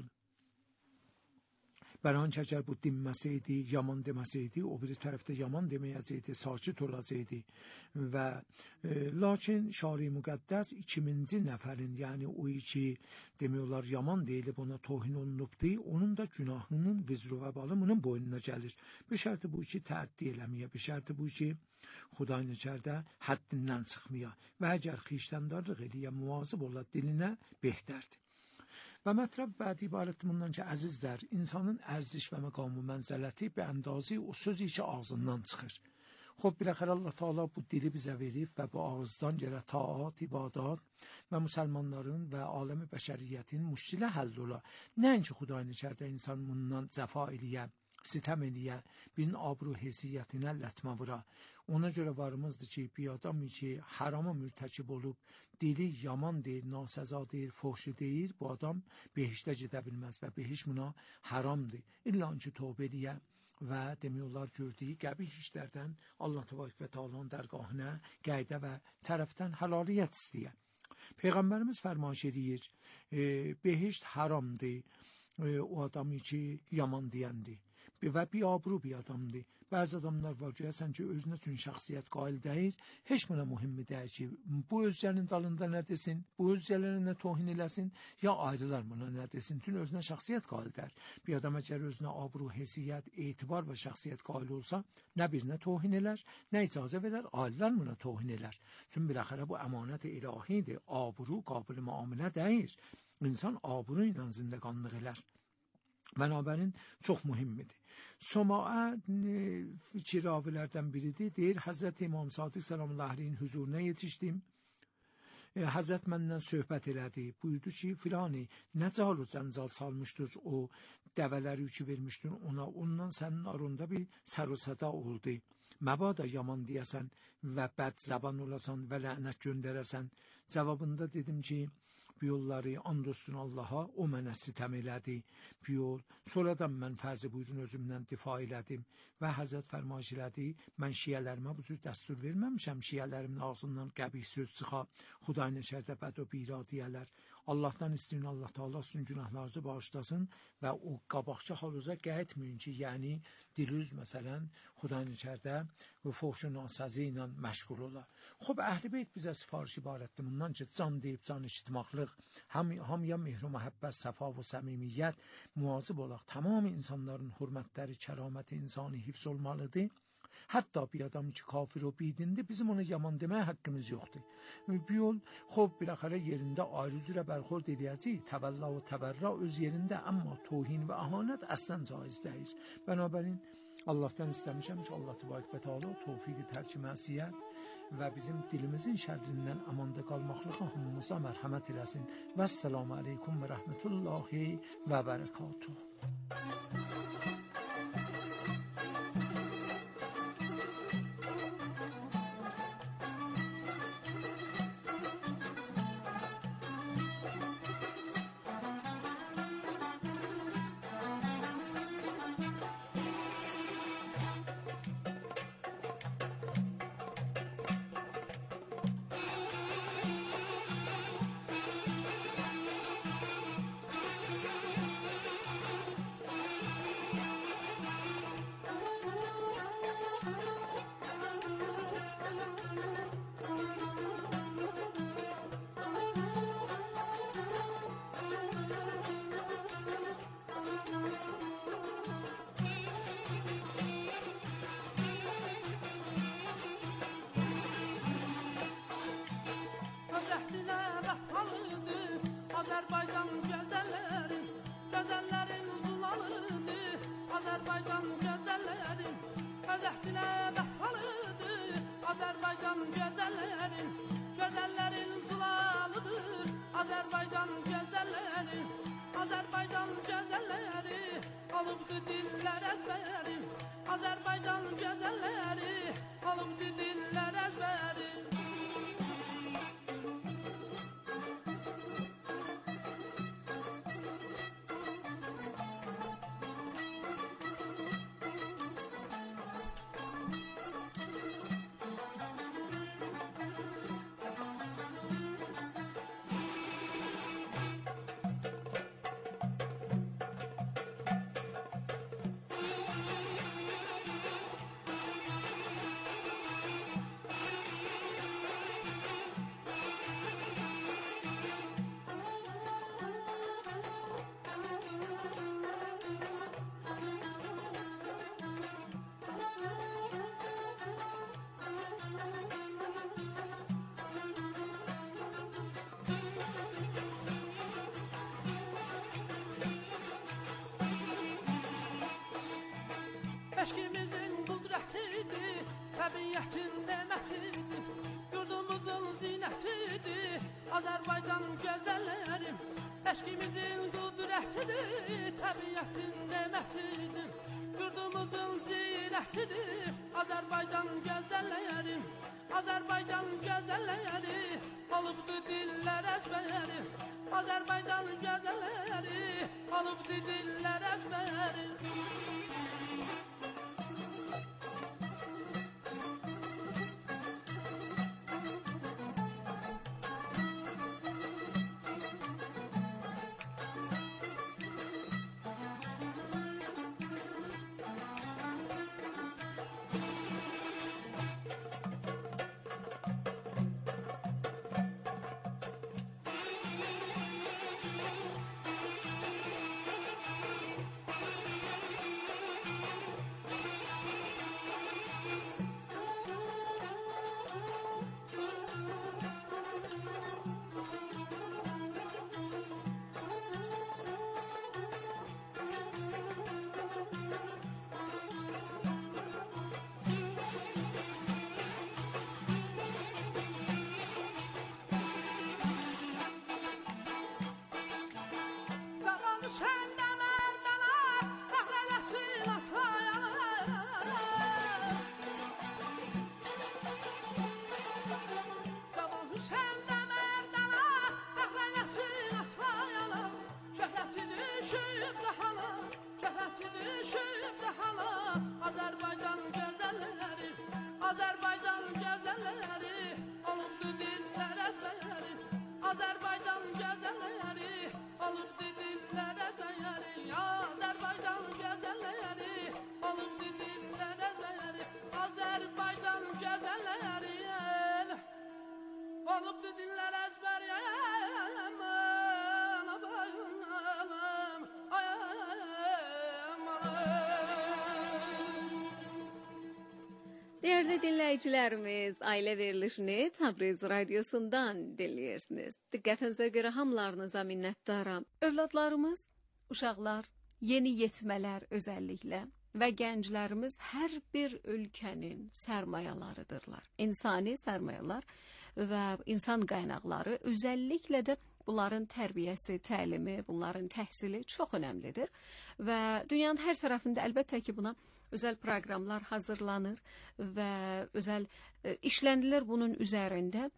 Bəran ki, əgər bu dinməsəydi, yaman deməsəydi, o biri tərəfdə yaman deməyəcəkdi, sakit olacaqdı. Və lakin şari müqəddəs 2-ci nəfərin, yəni o ki, demiyorlar, yaman deyilib, ona tohin olunubdu, onun da günahının vizru və balı bunun boynuna gəlir. Bir şərti bu ki, təəddi eləməyə, bir şərti bu ki, Xuday nəcərdə həddindən çıxmaya və əgər xişdəndarlıq eləyə, müvazib ola dilinə behtərdir. Və mətləb bədi ibarətdir bundan ki, əzizlər, insanın ərziş və məqamı mənzələti bir əndazı o sözü ki, ağzından çıxır. Xob, biləxər Allah Teala bu dili bizə verib və bu ağızdan gələ taat, ibadat və müsəlmanların və aləmi bəşəriyyətin müşkilə həll ola. Nəinki Xudayın içərdə insan bundan cəfa eləyə, sitəm eləyə, birin abru heysiyyətinə lətmə vura. Ona görə varımızdır ki, bir adamı ki, harama mürtəkib olub, dili yaman deyir, nasəza deyir, foxşu deyir, bu adam behişdə gedə bilməz və behiş buna haramdır. İlla ki, tövbə eləyə və demiyorlar, gördüyü qəbih işlərdən Allah təbarək və Teala'nın dərgahına qayda və tərəfdən halaliyyət istəyə. Peyğəmbərimiz fərmaş edir, behişt haramdır, o adamı ki, yaman deyəndir. və biabru bir adamdır. Bəzi adamlar var görəsən ki, özünə üçün şəxsiyyət qail deyil, heç buna mühümmi deyil ki, bu özlərinin dalında nə desin, bu özlərine tohin eləsin, ya ayrılar buna nə desin, tüm özünə şəxsiyyət qail deyir. Bir adam əgər özünə abru, heysiyyət, etibar və şəxsiyyət qail olsa, nə birinə tohin elər, nə icazə verər, ayrılar buna tohin elər. Çünki biləxərə bu əmanət ilahidir, abru qabil müamilə deyir. İnsan abru ilə zindəqanlıq elər. Bənabərin çox mühimmidir. Somaə ki, ravilərdən biridir. Deyir, Həzrət İmam Sadiq Səlamullahi əleyhin huzuruna yetişdim. Həzrət məndən söhbət elədi. Buyurdu ki, filani, nə calu cəncal salmışdınız o dəvələri ki vermişdin ona. Ondan sənin arında bir sərusəda oldu. Məbada yaman deyəsən və bəd zəban olasan və lənət göndərəsən. Cavabında dedim ki, bu yolları and olsun Allaha, o mənə sitəm elədi. Bu yol, sonradan mən fərzi buyurun özümdən difa elədim və Həzrət fərmaş elədi, mən şiyələrimə bu cür dəstur verməmişəm, şiyələrimin ağzından qəbih söz çıxa, Xudayın şərdə bəd o bira deyələr. Allahdan istəyin, Allah Teala sizin günahlarınızı bağışlasın və o qabaqçı haluza qayıtmayın ki, yəni dilüz məsələn Xudayın şərdə və fuhşu nasəzi ilə məşğul olar. Xub, Əhl-i Beyt bizə sifariş ibarətdir bundan ki, can deyib can eşitmaqlıq, hamıya mehr-u məhəbbət, səfa və səmimiyyət muazib olaq. Tamam insanların hürmətləri, kəraməti insani hifz olmalıdır. Hətta bir adam ki, kafir o bidindir, bizim ona yaman deməyə haqqımız yoxdur. Bu yol, xob, biləxərə yerində ayrı üzrə bərxord edəcək, təvəlla və təbərra öz yerində, amma tohin və əhanət əslən caiz deyir. Bənabərin, Allahdan istəmişəm ki, Allah təbarək və Teala tövfiqi tərki məsiyyət və bizim dilimizin şərrindən amanda qalmaqlığa hamımıza mərhəmət eləsin. Vəssalamu aleykum və rəhmətullahi və bərəkatuhu. Azərbaycan gözəllərin, gözəllərin zulalıdır. Azərbaycan gözəllərin, özəhdilə vəfalıdır. Azərbaycan gözəllərin, gözəllərin zulalıdır. Azərbaycan gözəllərin, Azərbaycan gözəlləri, alıbdı dillər əzbəri. Azərbaycan gözəlləri, alıbdı dillər əzbəri. Eşkimizin qudrətidir, təbiyyətin nemətidir, yurdumuzun zinətidir, Azərbaycan gözəlləri. Eşkimizin qudrətidir, təbiyyətin nemətidir, yurdumuzun zinətidir, Azərbaycan gözəlləri. Azərbaycan gözəlləri, alıbdı dillər əzbəri. Azərbaycan gözəlləri, alıbdı dillər əzbəri. Dəyərli dinləyicilərimiz, ailə verilişini Təbriz radiosundan dinləyirsiniz. Diqqətinizə görə hamılarınıza minnətdaram. Övladlarımız, uşaqlar, yeni yetmələr özəlliklə və gənclərimiz hər bir ölkənin sərmayalarıdırlar. İnsani sərmayalar və insan qaynaqları özəlliklə də bunların tərbiyəsi, təlimi, bunların təhsili çox önəmlidir və dünyanın hər tərəfində əlbəttə ki buna özəl proqramlar hazırlanır və özəl işlənilir bunun üzərində.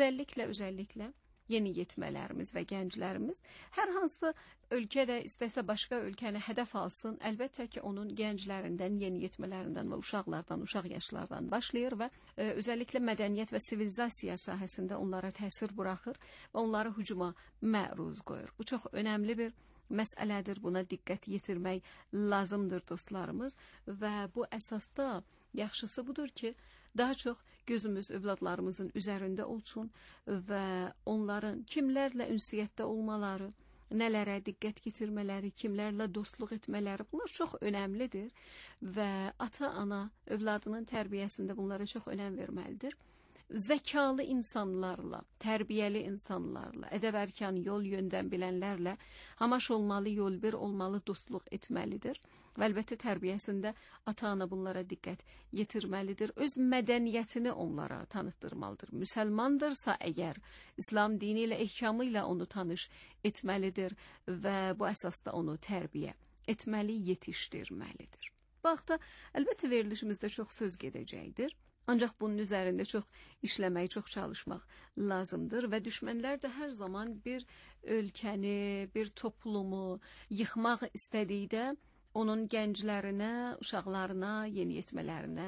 Özəlliklə yeni yetmələrimiz və gənclərimiz hər hansı ölkədə istəsə başqa ölkəni hədəf alsın, əlbəttə ki onun gənclərindən, yeni yetmələrindən və uşaqlardan, uşaq yaşlardan başlayır və özəlliklə mədəniyyət və sivilizasiya sahəsində onlara təsir buraxır və onları hücuma məruz qoyur. Bu çox önəmli bir məsələdir, buna diqqət yetirmək lazımdır dostlarımız və bu əsasda yaxşısı budur ki, daha çox gözümüz övladlarımızın üzərində olsun və onların kimlərlə ünsiyyətdə olmaları, nələrə diqqət yetirmələri, kimlərlə dostluq etmələri, bunlar çox önəmlidir və ata-ana övladının tərbiyəsində bunlara çox önəm verməlidir. Zəkalı insanlarla, tərbiyəli insanlarla, ədəb-ərkan yol yöndən bilənlərlə hamaş olmalı, yol bir olmalı, dostluq etməlidir. Və əlbəttə tərbiyəsində ata-ana bunlara diqqət yetirməlidir. Öz mədəniyyətini onlara tanıtdırmalıdır. Müsəlmandırsa əgər, İslam dini ilə, ehkamı ilə onu tanış etməlidir və bu əsasda onu tərbiyə etməli, yetişdirməlidir. Bu haqda əlbəttə verilişimizdə çox söz gedəcəkdir. Ancaq bunun üzərində çox işləmək, çox çalışmaq lazımdır və düşmənlər də hər zaman bir ölkəni, bir toplumu yıxmaq istədikdə onun gənclərinə, uşaqlarına, yeni yetmələrinə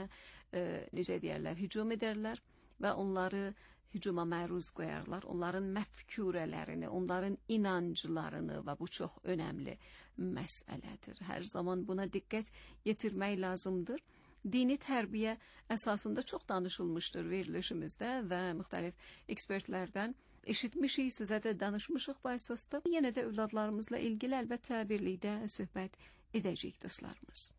necə deyərlər, hücum edərlər və onları hücuma məruz qoyarlar. Onların məfkurələrini, onların inanclarını və bu çox önəmli məsələdir. Hər zaman buna diqqət yetirmək lazımdır. Dini tərbiyə əsasında çox danışılmışdır verilişimizdə və müxtəlif ekspertlərdən eşitmişik, sizə də danışmışıq bu əsasda. Yenə də övladlarımızla ilgili əlbəttə birlikdə söhbət edəcəyik dostlarımız.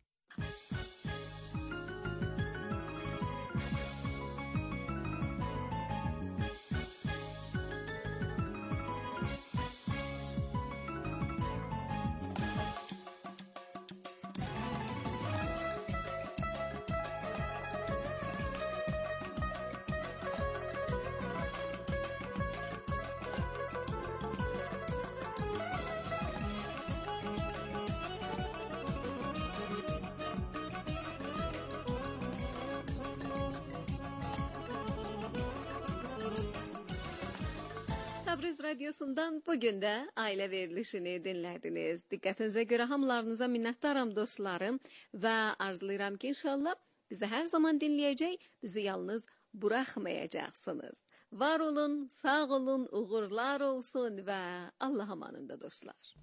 Təbriz radiosundan bugün də ailə verilişini dinlədiniz. Diqqətinizə görə hamılarınıza minnətdaram dostlarım və arzulayıram ki inşallah bizi hər zaman dinləyəcək, bizi yalnız buraxmayacaqsınız. Var olun, sağ olun, uğurlar olsun və Allah amanında dostlar.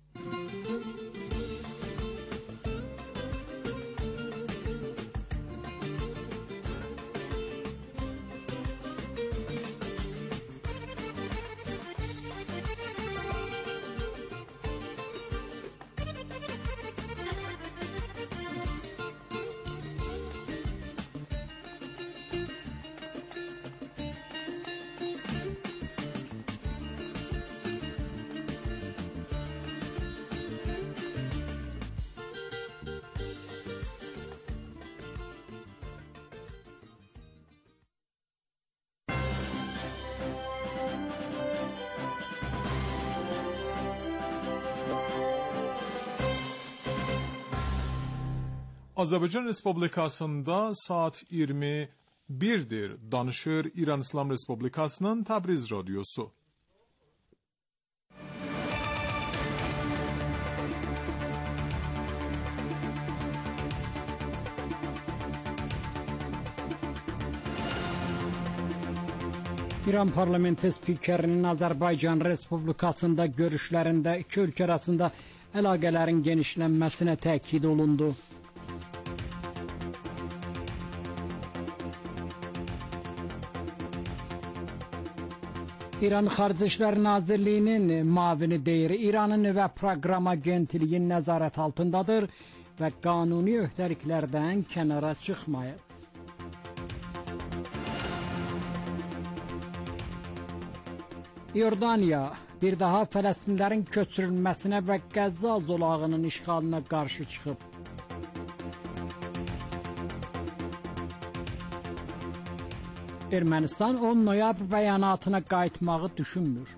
Azərbaycan Respublikasında saat 21'dir. Danışır İran İslam Respublikasının Təbriz Radyosu. İran parlamenti spikerinin Azərbaycan Respublikasında görüşlərində iki ölkə arasında əlaqələrin genişlənməsinə təkid olundu. İran Xarici İşlər Nazirliyinin müavini deyir, İranın nüvə proqram agentliyi nəzarət altındadır və qanuni öhdəliklərdən kənara çıxmayıb. İordaniya bir daha Fələstinlərin köçürülməsinə və Qəzza zolağının işğalına qarşı çıxıb. Ermənistan 10 noyabr bəyanatına qayıtmağı düşünmür.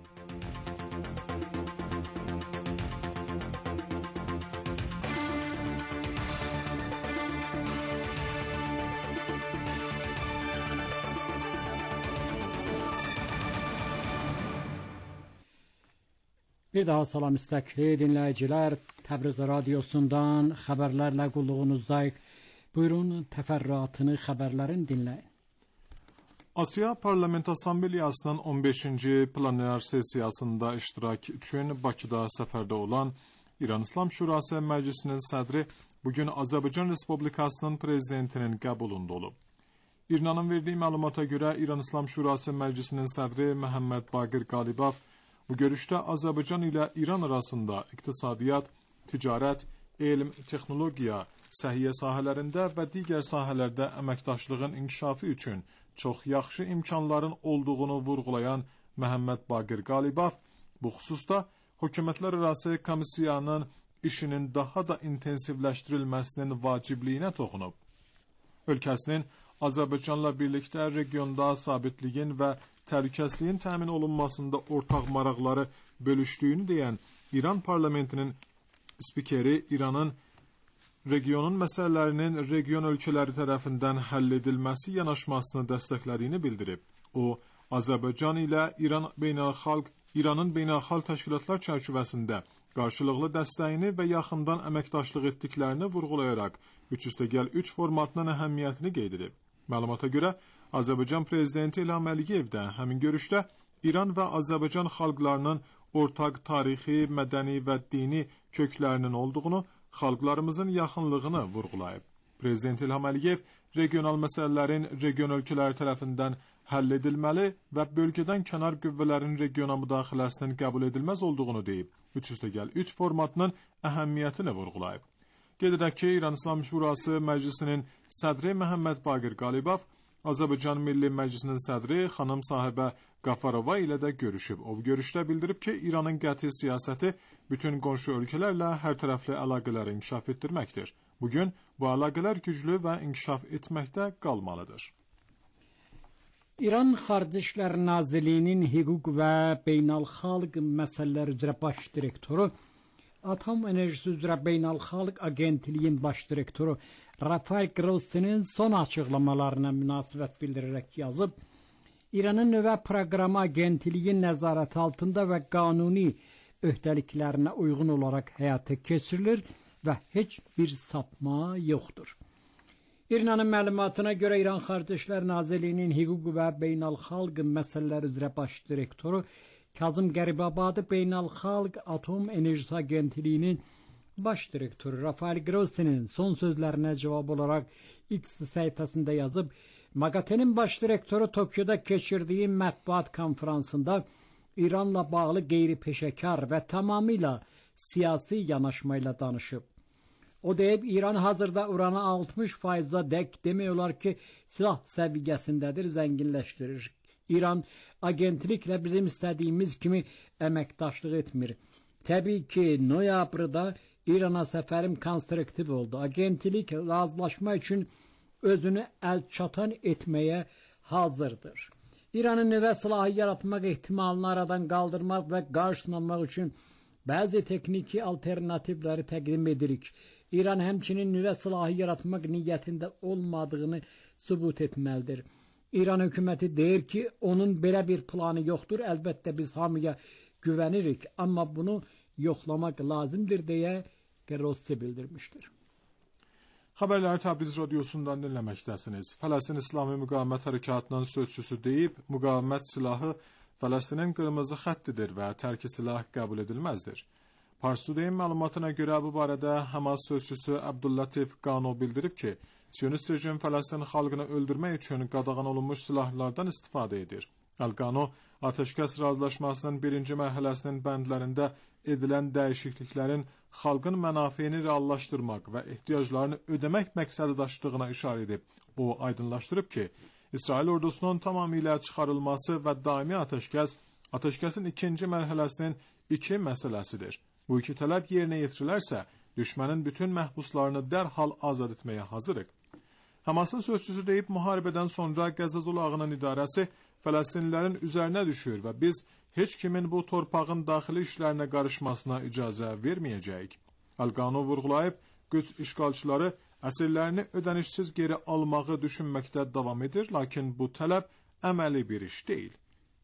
Bir daha salam istəkli dinləyicilər, Təbriz radiosundan xəbərlərlə qulluğunuzdayıq. Buyurun, təfərrüatını xəbərlərin dinləyin. Asiya Parlament Assambleyasının 15-ci plenar sessiyasında iştirak üçün Bakıda səfərdə olan İran İslam Şurası Məclisinin sədri bugün Azərbaycan Respublikasının prezidentinin qəbulunda olub. İranın verdiyi məlumata görə İran İslam Şurası Məclisinin sədri Məhəmməd Baqir Qalibov bu görüşdə Azərbaycan ilə İran arasında iqtisadiyyat, ticarət, elm, texnologiya, səhiyyə sahələrində və digər sahələrdə əməkdaşlığın inkişafı üçün çox yaxşı imkanların olduğunu vurğulayan Məhəmməd Baqir Qalibov bu xüsusda hökumətlərarası komissiyanın işinin daha da intensivləşdirilməsinin vacibliyinə toxunub. Ölkəsinin Azərbaycanla birlikdə regionda sabitliyin və təhlükəsizliyin təmin olunmasında ortaq maraqları bölüşdüyünü deyən İran parlamentinin spikeri İranın regionun məsələlərinin region ölkələri tərəfindən həll edilməsi yanaşmasını dəstəklədiyini bildirib. O, Azərbaycan ilə İranın beynəlxalq təşkilatlar çərçivəsində qarşılıqlı dəstəyini və yaxından əməkdaşlıq etdiklərini vurğulayaraq 3+3 formatının əhəmiyyətini qeyd edib. Məlumata görə, Azərbaycan prezidenti İlham Əliyev də həmin görüşdə İran və Azərbaycan xalqlarının ortaq tarixi, mədəni və dini köklərinin olduğunu, xalqlarımızın yaxınlığını vurğulayıb. Prezident İlham Əliyev regional məsələlərin region ölkələri tərəfindən həll edilməli və bölgədən kənar qüvvələrin regiona müdaxiləsinin qəbul edilməz olduğunu deyib, 3+3 formatının əhəmiyyətini vurğulayıb. Qeyd edək ki, İran İslam Şurası Məclisinin sədri Məhəmməd Baqir Qalibov Azərbaycan Milli Məclisinin sədri xanım Sahibə Qafarova ilə də görüşüb. O bu görüşdə bildirib ki, İranın qəti siyasəti bütün qonşu ölkələrlə hər tərəfli əlaqələri inkişaf etdirməkdir. Bugün bu əlaqələr güclü və inkişaf etməkdə qalmalıdır. İran Xarici İşlər Nazirliyinin Hüquq və Beynəlxalq Məsələlər üzrə baş direktoru, Atom Enerjisi üzrə Beynəlxalq Agentliyin baş direktoru Rafael Grossi'nin son açıqlamalarına münasibət bildirərək yazıb, İranın nüvə proqramı agentliyi nəzarət altında və qanuni öhdəliklərinə uyğun olaraq həyata keçirilir və heç bir sapma yoxdur. İranın məlumatına görə İran Xarici İşlər Nazirliyinin Hüquq və Beynəlxalq Məsələlər üzrə baş direktoru Kazım Qəribabadi Beynəlxalq Atom Enerjisi Agentliyinin baş direktoru Rafael Grossi'nin son sözlərinə cavab olaraq X səhifəsində yazıb, MAGATE'nin baş direktoru Tokyoda keçirdiyi mətbuat konferansında İranla bağlı qeyri-peşəkar və tamamilə siyasi yanaşmayla danışıb. O deyib, İran hazırda uranı 60%-da dək demək olar ki, silah səviyyəsindədir, zənginləşdirir. İran agentliklə bizim istədiyimiz kimi əməkdaşlıq etmir. Təbii ki, noyabrda İrana səfərim konstruktiv oldu. Agentlik razılaşma üçün özünü əlçatan etməyə hazırdır. İranın nüvə silahı yaratmaq ehtimalını aradan qaldırmaq və qarşısını almaq üçün bəzi texniki alternativləri təqdim edirik. İran həmçinin nüvə silahı yaratmaq niyyətində olmadığını sübut etməlidir. İran hökuməti deyir ki, onun belə bir planı yoxdur. Əlbəttə biz hamıya güvənirik, amma bunu yoxlamaq lazımdır deyə Grossi bildirmişdir. Xəbərləri Təbriz radiosundan dinləməkdəsiniz. Fələstin İslami Müqavimət Hərəkatının sözçüsü deyib, müqavimət silahı Fələstinin qırmızı xəttidir və tərki silah qəbul edilməzdir. Pars Today-in məlumatına görə bu barədə Həmas sözçüsü Abdullatif Qano bildirib ki, Siyonist rejim Fələstin xalqını öldürmək üçün qadağan olunmuş silahlardan istifadə edir. Əl-Qano, atəşkəs razılaşmasının birinci mərhələsinin bəndlərində edilən dəyişikliklərin xalqın mənafeyini reallaşdırmaq və ehtiyaclarını ödəmək məqsədi daşıdığına işarə edib. O, aydınlaşdırıb ki, İsrail ordusunun tamamilə çıxarılması və daimi atəşkəs Atəşkəsin ikinci mərhələsinin 2 məsələsidir. Bu 2 tələb yerinə yetirilərsə, düşmənin bütün məhbuslarını dərhal azad etməyə hazırıq. Həmasın sözçüsü deyib, müharibədən sonra Qəzza zolağının idarəsi Fələstinlilərin üzərinə düşür və biz heç kimin bu torpağın daxili işlərinə qarışmasına icazə verməyəcəyik. Əl-Qanun vurğulayıb, qüds işğalçıları əsirlərini ödənişsiz geri almağı düşünməkdə davam edir, lakin bu tələb əməli bir iş deyil.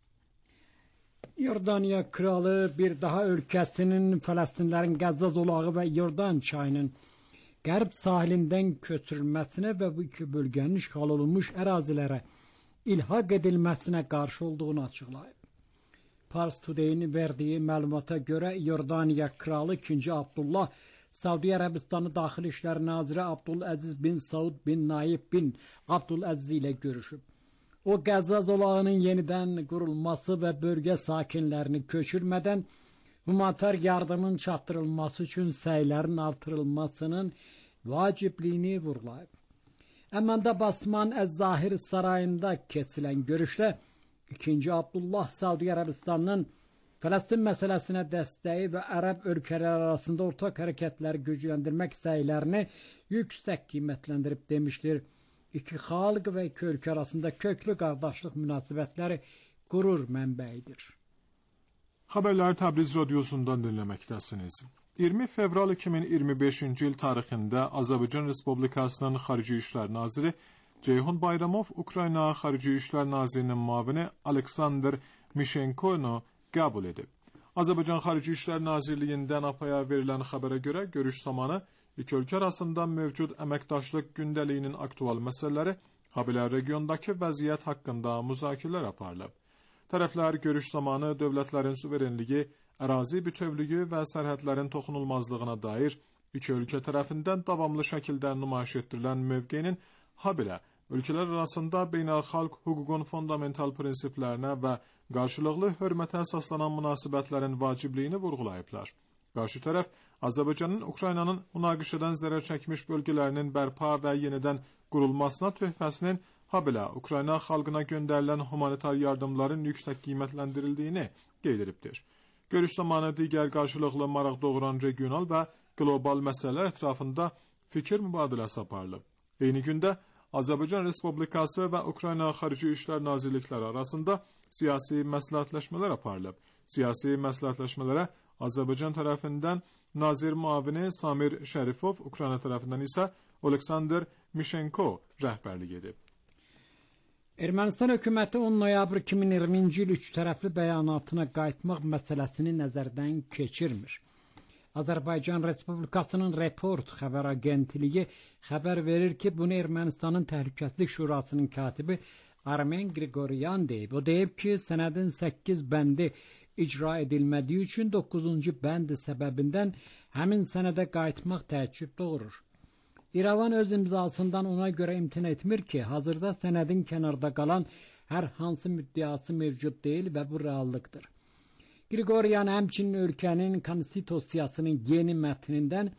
Yordaniya kralı bir daha ölkəsinin Fələstinlərin Qəzza zolağı və Yordan çayının qərb sahilindən köçürülməsinə və bu iki bölgənin işğal olunmuş ərazilərə ilhaq edilməsinə qarşı olduğunu açıqlayıb. Pars Today-in verdiyi məlumata görə Yordaniya kralı 2. Abdullah Saudi Ərəbistanı Daxili İşlər Naziri Abdüləziz bin Saud bin Naib bin Abdüləziz ilə görüşüb. O, Qəzza zolağının yenidən qurulması və bölgə sakinlərini köçürmədən humanitar yardımın çatdırılması üçün səylərin artırılmasının vacibliyini vurğulayıb. Əməndə Basman Əz-Zahir sarayında keçilən görüşdə 2. Abdullah Saudi Ərəbistanının Fələstin məsələsinə dəstəyi və ərəb ölkələri arasında ortaq hərəkətləri gücləndirmək səylərini yüksək qiymətləndirib demişdir. İki xalq və iki ölkə arasında köklü qardaşlıq münasibətləri qürur mənbəyidir. Xəbərləri Təbriz radiosundan dinləməkdəsiniz. 20 fevral 2025-ci il tarixində Azərbaycan Respublikasının Xarici İşlər Naziri Ceyhun Bayramov Ukrayna Xarici İşlər Nazirinin müavini Aleksandr Mishenkonu qəbul edib. Azərbaycan Xarici İşlər Nazirliyindən APA-ya verilən xəbərə görə görüş zamanı iki ölkə arasında mövcud əməkdaşlıq gündəliyinin aktual məsələləri, habelə regiondakı vəziyyət haqqında müzakirələr aparılıb. Tərəflər görüş zamanı dövlətlərin suverenliyi, ərazi bütövlüyü və sərhədlərin toxunulmazlığına dair iki ölkə tərəfindən davamlı şəkildə nümayiş etdirilən mövqeyinin, habelə ölkələr arasında beynəlxalq hüququn fundamental prinsiplərinə və qarşılıqlı hörmətə əsaslanan münasibətlərin vacibliyini vurğulayıblar. Qarşı tərəf, Azərbaycanın Ukraynanın münaqişədən zərər çəkmiş bölgələrinin bərpa və yenidən qurulmasına töhfəsinin, habelə Ukrayna xalqına göndərilən humanitar yardımların yüksək qiymətləndirildiyini qeyd edibdir. Görüş zamanı digər qarşılıqlı maraq doğuran regional və qlobal məsələlər ətrafında fikir mübadiləsi aparılıb. Eyni gündə Azərbaycan Respublikası və Ukrayna Xarici İşlər Nazirlikləri arasında siyasi məsləhətləşmələr aparılıb. Siyasi məsləhətləşmələrə Azərbaycan tərəfindən Nazir müavini Samir Şərifov, Ukrayna tərəfindən isə Aleksandr Mishenko rəhbərlik edib. Ermənistan hökuməti 10 noyabr 2020-ci il 3 tərəfli bəyanatına qayıtmaq məsələsini nəzərdən keçirmir. Azərbaycan Respublikasının Report xəbər agentliyi xəbər verir ki, bunu Ermənistanın Təhlükəsizlik Şurasının katibi Armen Grigoryan deyib. O deyib ki, sənədin 8 bəndi icra edilmədiyi üçün 9-cu bəndi səbəbindən həmin sənədə qayıtmaq təəccüb doğurur. İrəvan öz imzasından ona görə imtina etmir ki, hazırda sənədin kənarda qalan hər hansı müddəası mövcud deyil və bu reallıqdır. Grigoryan həmçinin ölkənin konstitusiyasının yeni mətnindən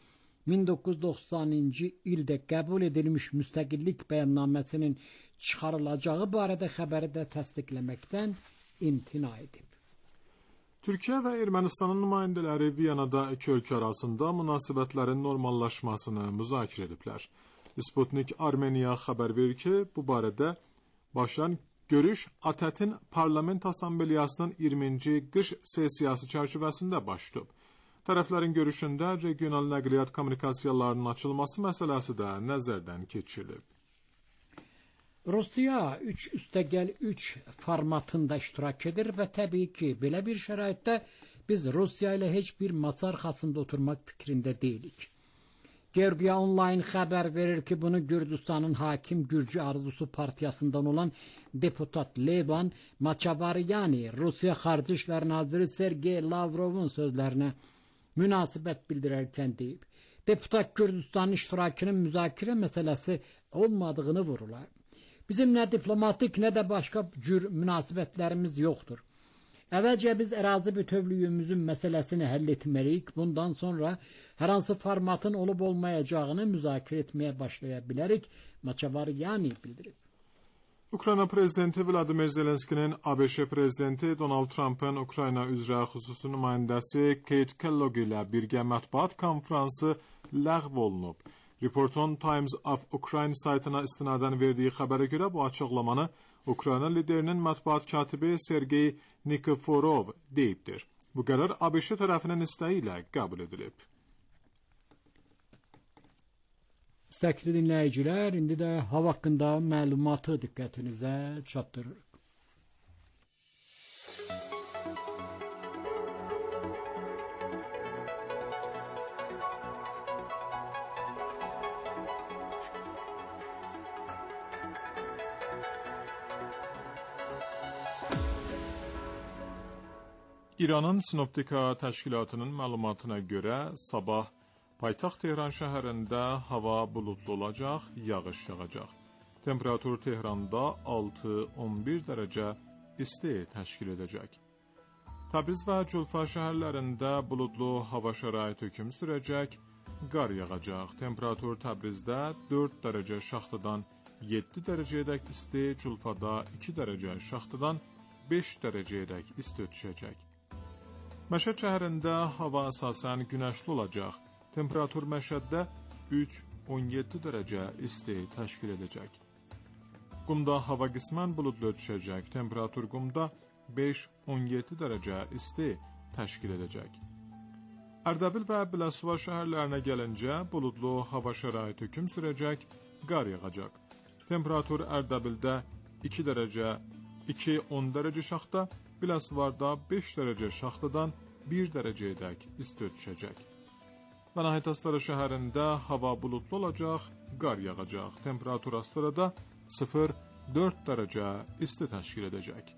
1990-cı ildə qəbul edilmiş müstəqillik bəyannaməsinin çıxarılacağı barədə xəbəri də təsdiqləməkdən imtina edib. Türkiyə və Ermənistanın nümayəndələri Viyanada iki ölkə arasında münasibətlərin normallaşmasını müzakirə ediblər. Sputnik Armeniya xəbər verir ki, bu barədə başlayan görüş ATƏT-in Parlament Assambleyasının 20-ci qış sessiyası çərçivəsində baş tutub. Tərəflərin görüşündə regional nəqliyyat kommunikasiyalarının açılması məsələsi də nəzərdən keçirilib. Rusiya 3+3 formatında iştirak edir və təbii ki, belə bir şəraitdə biz Rusiya ilə heç bir masa arxasında oturmaq fikrində deyilik. Georgia Online xəbər verir ki, bunu Gürcüstanın hakim Gürcü Arzusu partiyasından olan deputat Levan Maçavaryani, Rusiya Xarici İşlər Naziri Sergey Lavrovun sözlərinə münasibət bildirərkən deyib. Deputat Gürcüstanın iştirakının müzakirə məsələsi olmadığını vurğulayıb. Bizim nə diplomatik, nə də başqa cür münasibətlərimiz yoxdur. Əvvəlcə biz ərazi bütövlüyümüzün məsələsini həll etməliyik. Bundan sonra hər hansı formatın olub-olmayacağını müzakirə etməyə başlaya bilərik, Maçavaryani bildirib. Ukrayna prezidenti Vladimir Zelenskinin ABŞ prezidenti Donald Trump'ın Ukrayna üzrə xüsusi nümayəndəsi Kate Kellogg ilə birgə mətbuat konfransı ləğv olunub. Reporton Times of Ukraine saytına istinadən verdiyi xəbərə görə bu açıqlamanı Ukrayna liderinin mətbuat katibi Sergey Nikiforov deyibdir. Bu qərar ABŞ tərəfinin istəyi ilə qəbul edilib. İstəkli dinləyicilər, indi də hava haqqında məlumatı diqqətinizə çatdırırıq. İranın Sinoptika təşkilatının məlumatına görə sabah paytaxt Tehran şəhərində hava buludlu olacaq, yağış yağacaq. Temperatur Tehranda 6-11 dərəcə isti təşkil edəcək. Təbriz və Culfa şəhərlərində buludlu hava şəraiti hökm sürəcək, qar yağacaq. Temperatur Təbrizdə 4 dərəcə şaxtadan 7 dərəcəyədək isti, Culfada 2 dərəcə şaxtadan 5 dərəcəyədək isti düşəcək. Məşəd şəhərində hava əsasən günəşli olacaq. Temperatur Məşəddə 3-17 dərəcə isti təşkil edəcək. Qumda hava qismən buludlu düşəcək. Temperatur Qumda 5-17 dərəcə isti təşkil edəcək. Ərdəbil və Biləsuvar şəhərlərinə gəlincə buludlu hava şəraiti hökm sürəcək, qar yağacaq. Temperatur Ərdəbildə 2-10 dərəcə şaxta, Biləsuvarda 5 dərəcə şaxtadan 1 dərəcəyədək isti düşəcək. Və nəhayət Astara şəhərində hava buludlu olacaq, qar yağacaq. Temperatur Astarada 0-4 dərəcə isti təşkil edəcək.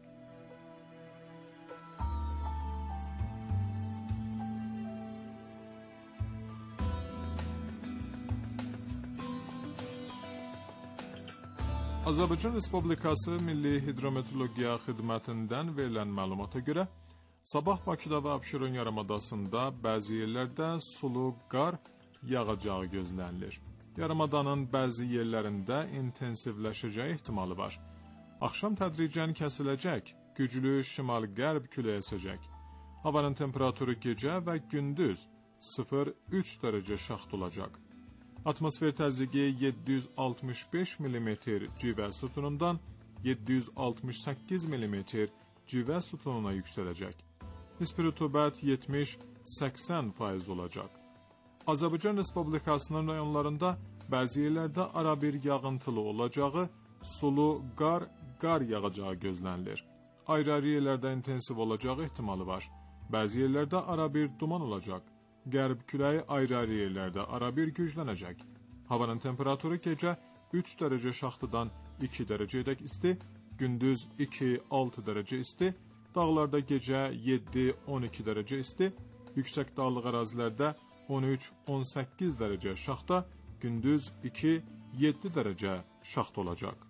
Azərbaycan Respublikası Milli Hidrometeorologiya Xidmətindən verilən məlumata görə, sabah Bakıda və Abşeron yarımadasında bəzi yerlərdə sulu qar yağacağı gözlənilir. Yarımadanın bəzi yerlərində intensivləşəcəyi ehtimalı var. Axşam tədricən kəsiləcək, güclü şimal-qərb küləyi əsəcək. Havanın temperaturu gecə və gündüz 0-3 dərəcə şaxta olacaq. Atmosfer təzyiqi 765 mm civə sütunundan 768 mm civə sütununa yüksələcək. Nisbi rütubət 70-80% olacaq. Azərbaycan Respublikasının rayonlarında bəzi yerlərdə arabir yağıntılı olacağı, sulu qar yağacağı gözlənilir. Ayrı-ayrı yerlərdə intensiv olacağı ehtimalı var. Bəzi yerlərdə arabir duman olacaq. Qərb küləyi ayrı-ayrı yerlərdə arabir güclənəcək. Havanın temperaturu gecə 3 dərəcə şaxtadan 2 dərəcəyədək isti, gündüz 2-6 dərəcə isti, dağlarda gecə 7-12 dərəcə isti, yüksək dağlıq ərazilərdə 13-18 dərəcə şaxta, gündüz 2-7 dərəcə şaxta olacaq.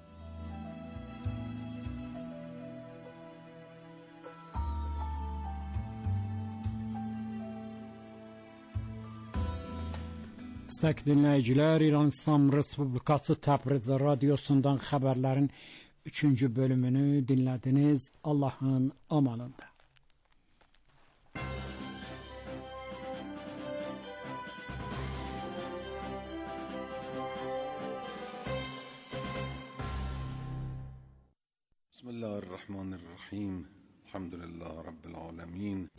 İstəkli dinləyicilər, İran İslam Respublikası Təbriz radiosundan xəbərlərin 3-cü bölümünü dinlədiniz. Allahın amanında. Bismillahirrahmanirrahim. Elhamdülillah Rabbil alemin.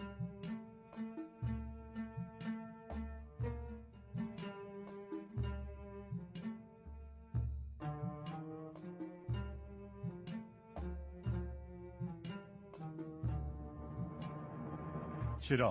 چراغ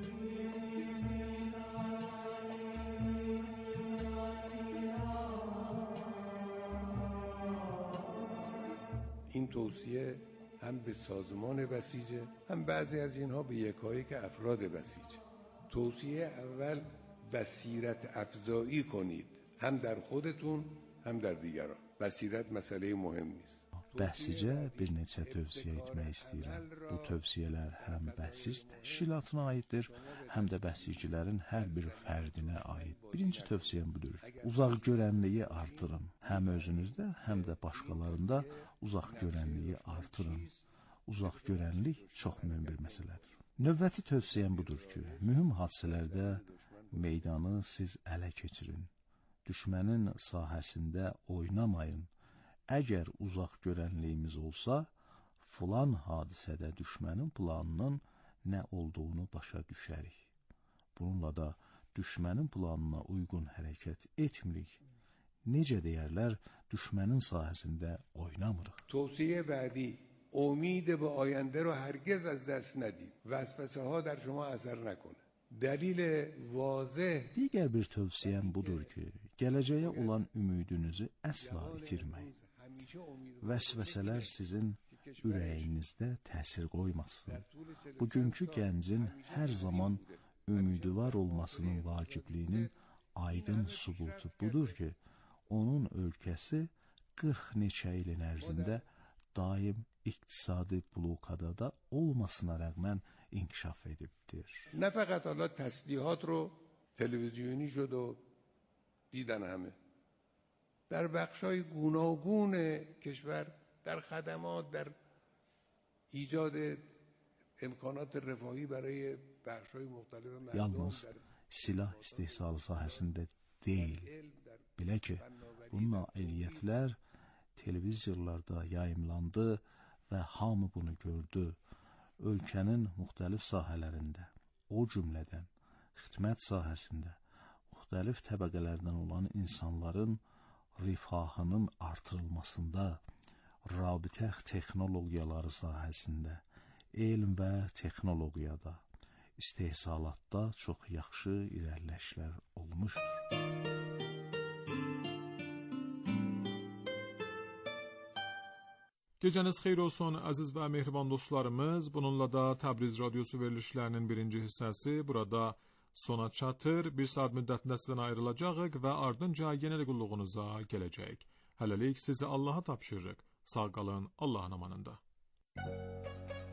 این توصیه هم به سازمان بسیجه هم بعضی از اینها به یکایک افراد بسیجه. توصیه اول بصیرت افزایی کنید، هم در خودتون هم در دیگران. بصیرت مسئله مهم نیست. Bəhsicə bir neçə tövsiyə etmək istəyirəm. Bu tövsiyələr həm bəhsic təşkilatına aiddir, həm də bəsicilərin hər bir fərdinə aid. Birinci tövsiyəm budur. Uzaq görənliyi artırın. Həm özünüzdə, həm də başqalarında uzaq görənliyi artırın. Uzaq görənlik çox mühüm bir məsələdir. Növbəti tövsiyəm budur ki, mühüm hadisələrdə meydanı siz ələ keçirin. Düşmənin sahəsində oynamayın. Əgər uzaq görənliyimiz olsa, filan hadisədə düşmənin planının nə olduğunu başa düşərik. Bununla da düşmənin planına uyğun hərəkət etmirik. Necə deyərlər, düşmənin sahəsində oynamırıq. توصیه بعدی امید به آینده رو هرگز از دست ندید. وسوسه ها در شما اثر نکنه. دلیل واضح Digər bir tövsiyəm budur ki, gələcəyə olan ümidinizi əsla itirməyin. Vəsvəsələr sizin ürəyinizdə təsir qoymasın. Bugünkü gəncin hər zaman ümidvar olmasının vacibliyinin aydın sübutu budur ki, onun ölkəsi 40 neçə ilin ərzində daim iqtisadi blokadada olmasına rəğmən inkişaf edibdir. نه فقط حالا تسلیحات رو تلویزیونی شد و دیدن همه. در بخشای گوناگون کشور، در خدمات، در ایجاد امکانات رفاهی برای بخشای مختلف مردم. Yalnız silah istehsalı sahəsində deyil. Belə ki, bunun nailiyyətlər televizorlarda yayımlandı və hamı bunu gördü. Ölkənin müxtəlif sahələrində, o cümlədən xidmət sahəsində, müxtəlif təbəqələrdən olan insanların rifahının artırılmasında, rabitə texnologiyaları sahəsində, elm və texnologiyada, istehsalatda çox yaxşı irəliləyişlər olmuşdur. Gecəniz xeyir olsun əziz və mehriban dostlarımız. Bununla da Təbriz Radyosu verilişlərinin birinci hissəsi burada sona çatır. Bir saat müddətində sizdən ayrılacağıq və ardınca yenə də qulluğunuza gələcək. Hələlik sizi Allaha tapşırırıq. Sağ qalın, Allahın amanında.